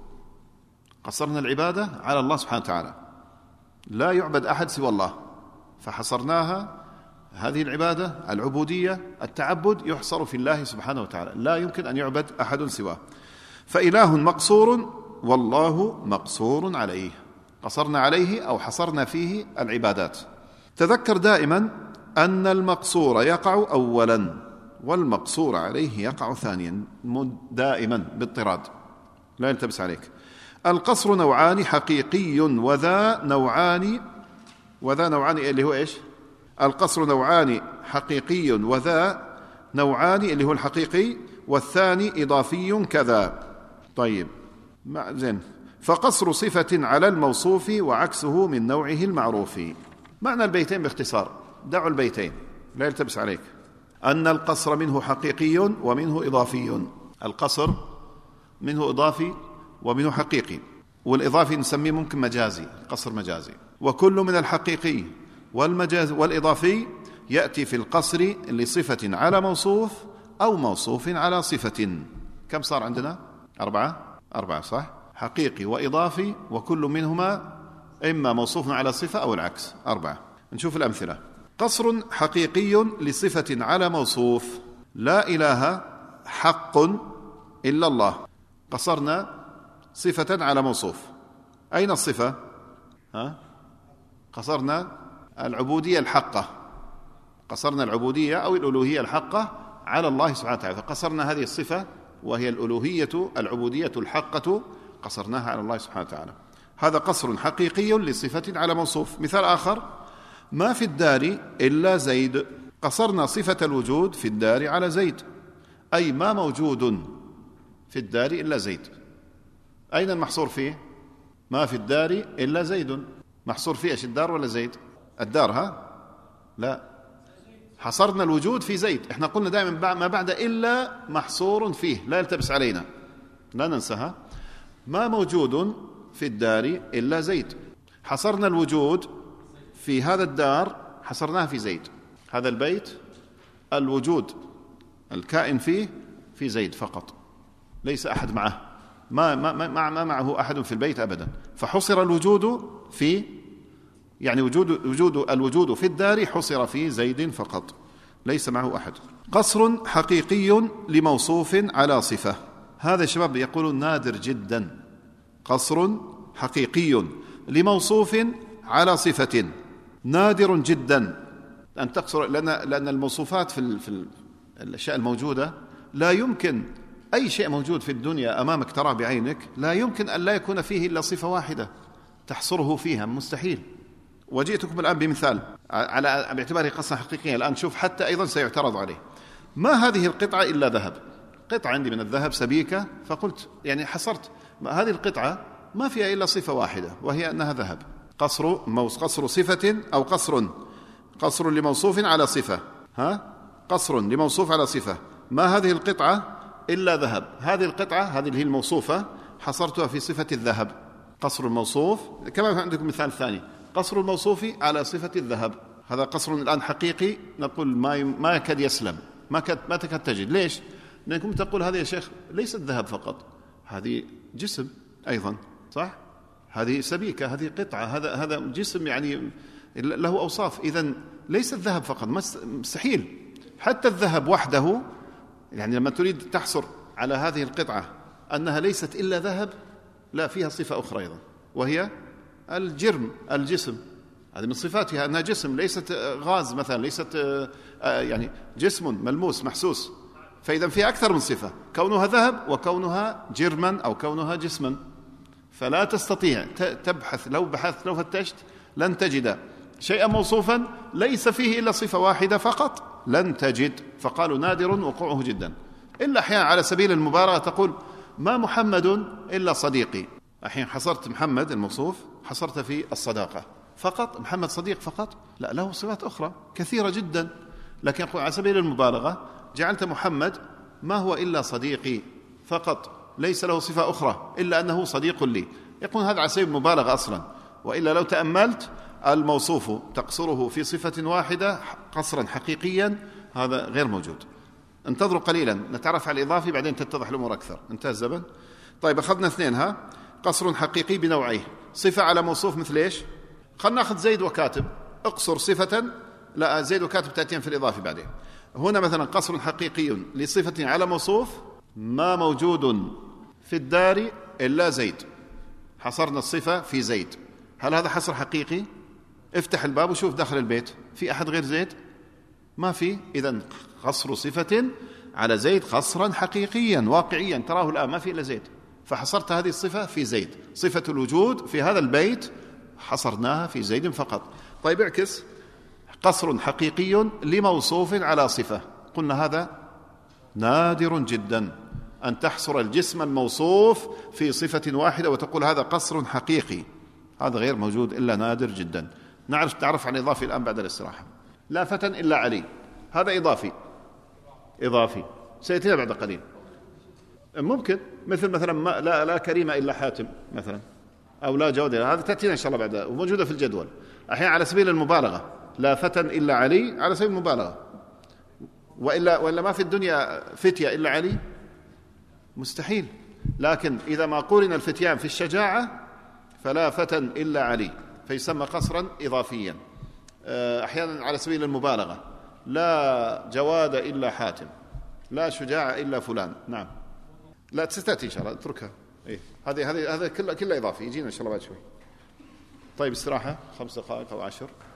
قصرنا العبادة على الله سبحانه وتعالى، لا يعبد أحد سوى الله، فحصرناها. هذه العبادة العبودية التعبد يحصر في الله سبحانه وتعالى، لا يمكن أن يعبد أحد سواه. فإله مقصور والله مقصور عليه، قصرنا عليه أو حصرنا فيه العبادات. تذكر دائما أن المقصور يقع أولا والمقصور عليه يقع ثانيا، دائما باضطراد، لا يلتبس عليك. القصر نوعان: حقيقي وذا نوعان. وذا نوعان اللي هو إيش؟ القصر نوعان: حقيقي وذا نوعان اللي هو الحقيقي، والثاني إضافي كذا. طيب زين. فقصر صفة على الموصوف وعكسه من نوعه المعروف. معنى البيتين باختصار، دعوا البيتين لا يلتبس عليك، أن القصر منه حقيقي ومنه إضافي. القصر منه إضافي ومنه حقيقي، والإضافي نسميه ممكن مجازي، القصر مجازي. وكل من الحقيقي والمجاز والإضافي يأتي في القصر لصفة على موصوف أو موصوف على صفة. كم صار عندنا؟ أربعة أربعة صح؟ حقيقي وإضافي وكل منهما إما موصوف على صفة أو العكس. أربعة. نشوف الأمثلة. قصر حقيقي لصفة على موصوف: لا إله حق إلا الله. قصرنا صفة على موصوف. أين الصفة؟ ها؟ قصرنا العبودية الحقة، قصرنا العبودية أو الألوهية الحقة على الله سبحانه وتعالى، فقصرنا هذه الصفة وهي الألوهية العبودية الحقة، قصرناها على الله سبحانه وتعالى. هذا قصر حقيقي لصفة على موصوف. مثال آخر: ما في الدار إلا زيد. قصرنا صفة الوجود في الدار على زيد، أي ما موجود في الدار إلا زيد. أين المحصور فيه؟ ما في الدار إلا زيد. محصور فيه إيش، الدار ولا زيد؟ الدار. ها؟ لا، حصرنا الوجود في زيد. احنا قلنا دائما ما بعد إلا محصور فيه، لا يلتبس علينا، لا ننساها. ما موجود في الدار إلا زيد. حصرنا الوجود في هذا الدار، حصرناها في زيد. هذا البيت الوجود الكائن فيه في زيد فقط، ليس أحد معه، ما, ما, ما, ما معه أحد في البيت أبدا. فحصر الوجود في يعني وجود, وجود الوجود في الدار حصر في زيد فقط، ليس معه أحد. قصر حقيقي لموصوف على صفة. هذا الشباب يقولون نادر جدا. قصر حقيقي لموصوف على صفة، نادر جدا أن تقصر، لأن, لأن الموصوفات في, في الأشياء الموجودة لا يمكن أي شيء موجود في الدنيا أمامك ترى بعينك لا يمكن أن لا يكون فيه إلا صفة واحدة تحصره فيها، مستحيل. وجئتكم الآن بمثال على باعتباره قصة حقيقية. الآن شوف، حتى أيضا سيعترض عليه: ما هذه القطعة إلا ذهب. قطعة عندي من الذهب سبيكة، فقلت يعني حصرت هذه القطعة ما فيها إلا صفة واحدة وهي أنها ذهب. قصر موص قصر صفة أو قصر قصر لموصوف على صفة. ها؟ قصر لموصوف على صفة. ما هذه القطعة إلا ذهب. هذه القطعة هذه هي الموصوفة حصرتها في صفة الذهب. قصر الموصوف. كما عندكم مثال ثاني: قصر الموصوف على صفة الذهب. هذا قصر الآن حقيقي، نقول ما ما يكاد يسلم، ما كد ما تكاد تجد. ليش؟ لأنكم تقول هذا يا شيخ ليست ذهب فقط، هذه جسم أيضا، صح؟ هذه سبيكة، هذه قطعة، هذا هذا جسم يعني له أوصاف. إذن ليس الذهب فقط، مستحيل. حتى الذهب وحده، يعني لما تريد تحصر على هذه القطعة أنها ليست إلا ذهب، لا، فيها صفة أخرى أيضا وهي الجرم، الجسم. هذه من صفاتها أنها جسم، ليست غاز مثلا، ليست يعني جسم ملموس محسوس. فإذا فيها أكثر من صفة، كونها ذهب وكونها جرما أو كونها جسما. فلا تستطيع تبحث، لو بحثت لو فتشت لن تجد شيئا موصوفا ليس فيه إلا صفة واحدة فقط، لن تجد. فقالوا نادر وقوعه جدا. إلا أحيانا على سبيل المبالغة تقول: ما محمد إلا صديقي. أحيانا حصرت محمد الموصوف حصرت في الصداقة فقط، محمد صديق فقط، لا، له صفات أخرى كثيرة جدا، لكن على سبيل المبالغة جعلت محمد ما هو إلا صديقي فقط، ليس له صفة أخرى إلا أنه صديق لي. يقول هذا على سبيل المبالغة أصلا، وإلا لو تأملت الموصوف تقصره في صفة واحدة قصرا حقيقيا، هذا غير موجود. انتظروا قليلا نتعرف على الإضافي بعدين تتضح الأمور أكثر. انتهى الزمن. طيب أخذنا اثنين. ها، قصر حقيقي بنوعيه: صفة على موصوف مثل إيش؟ خلنا نأخذ زيد وكاتب، اقصر صفة، لا، زيد وكاتب تأتين في الإضافي بعدين. هنا مثلا قصر حقيقي لصفة على موصوف: ما موجود في الدار إلا زيد. حصرنا الصفة في زيد. هل هذا حصر حقيقي؟ افتح الباب وشوف داخل البيت في أحد غير زيد؟ ما في. إذن قصر صفة على زيد قصرا حقيقيا واقعيا، تراه الآن ما في إلا زيد، فحصرت هذه الصفة في زيد. صفة الوجود في هذا البيت حصرناها في زيد فقط. طيب اعكس: قصر حقيقي لموصوف على صفة. قلنا هذا نادر جدا أن تحصر الجسم الموصوف في صفة واحدة وتقول هذا قصر حقيقي، هذا غير موجود إلا نادر جدا. نعرف تعرف عن إضافي الآن بعد الاستراحة. لا فتى إلا علي، هذا إضافي إضافي سيأتينا بعد قليل. ممكن مثل مثلا ما لا, لا كريم إلا حاتم مثلا، أو لا جود، هذا تأتينا إن شاء الله بعد وموجودة في الجدول أحيانا على سبيل المبالغة. لا فتى إلا علي على سبيل المبالغة، وإلا, وإلا ما في الدنيا فتية إلا علي، مستحيل. لكن إذا ما قورن الفتيان في الشجاعة فلا فتى إلا علي، فيسمى قصرا إضافيا. أحيانا على سبيل المبالغة، لا جواد إلا حاتم، لا شجاع إلا فلان. نعم، لا تستأتي إن شاء الله، اتركها. إيه هذه هذه هذا كله كله إضافي، يجينا إن شاء الله بعد شوي. طيب استراحة خمس دقائق أو عشر.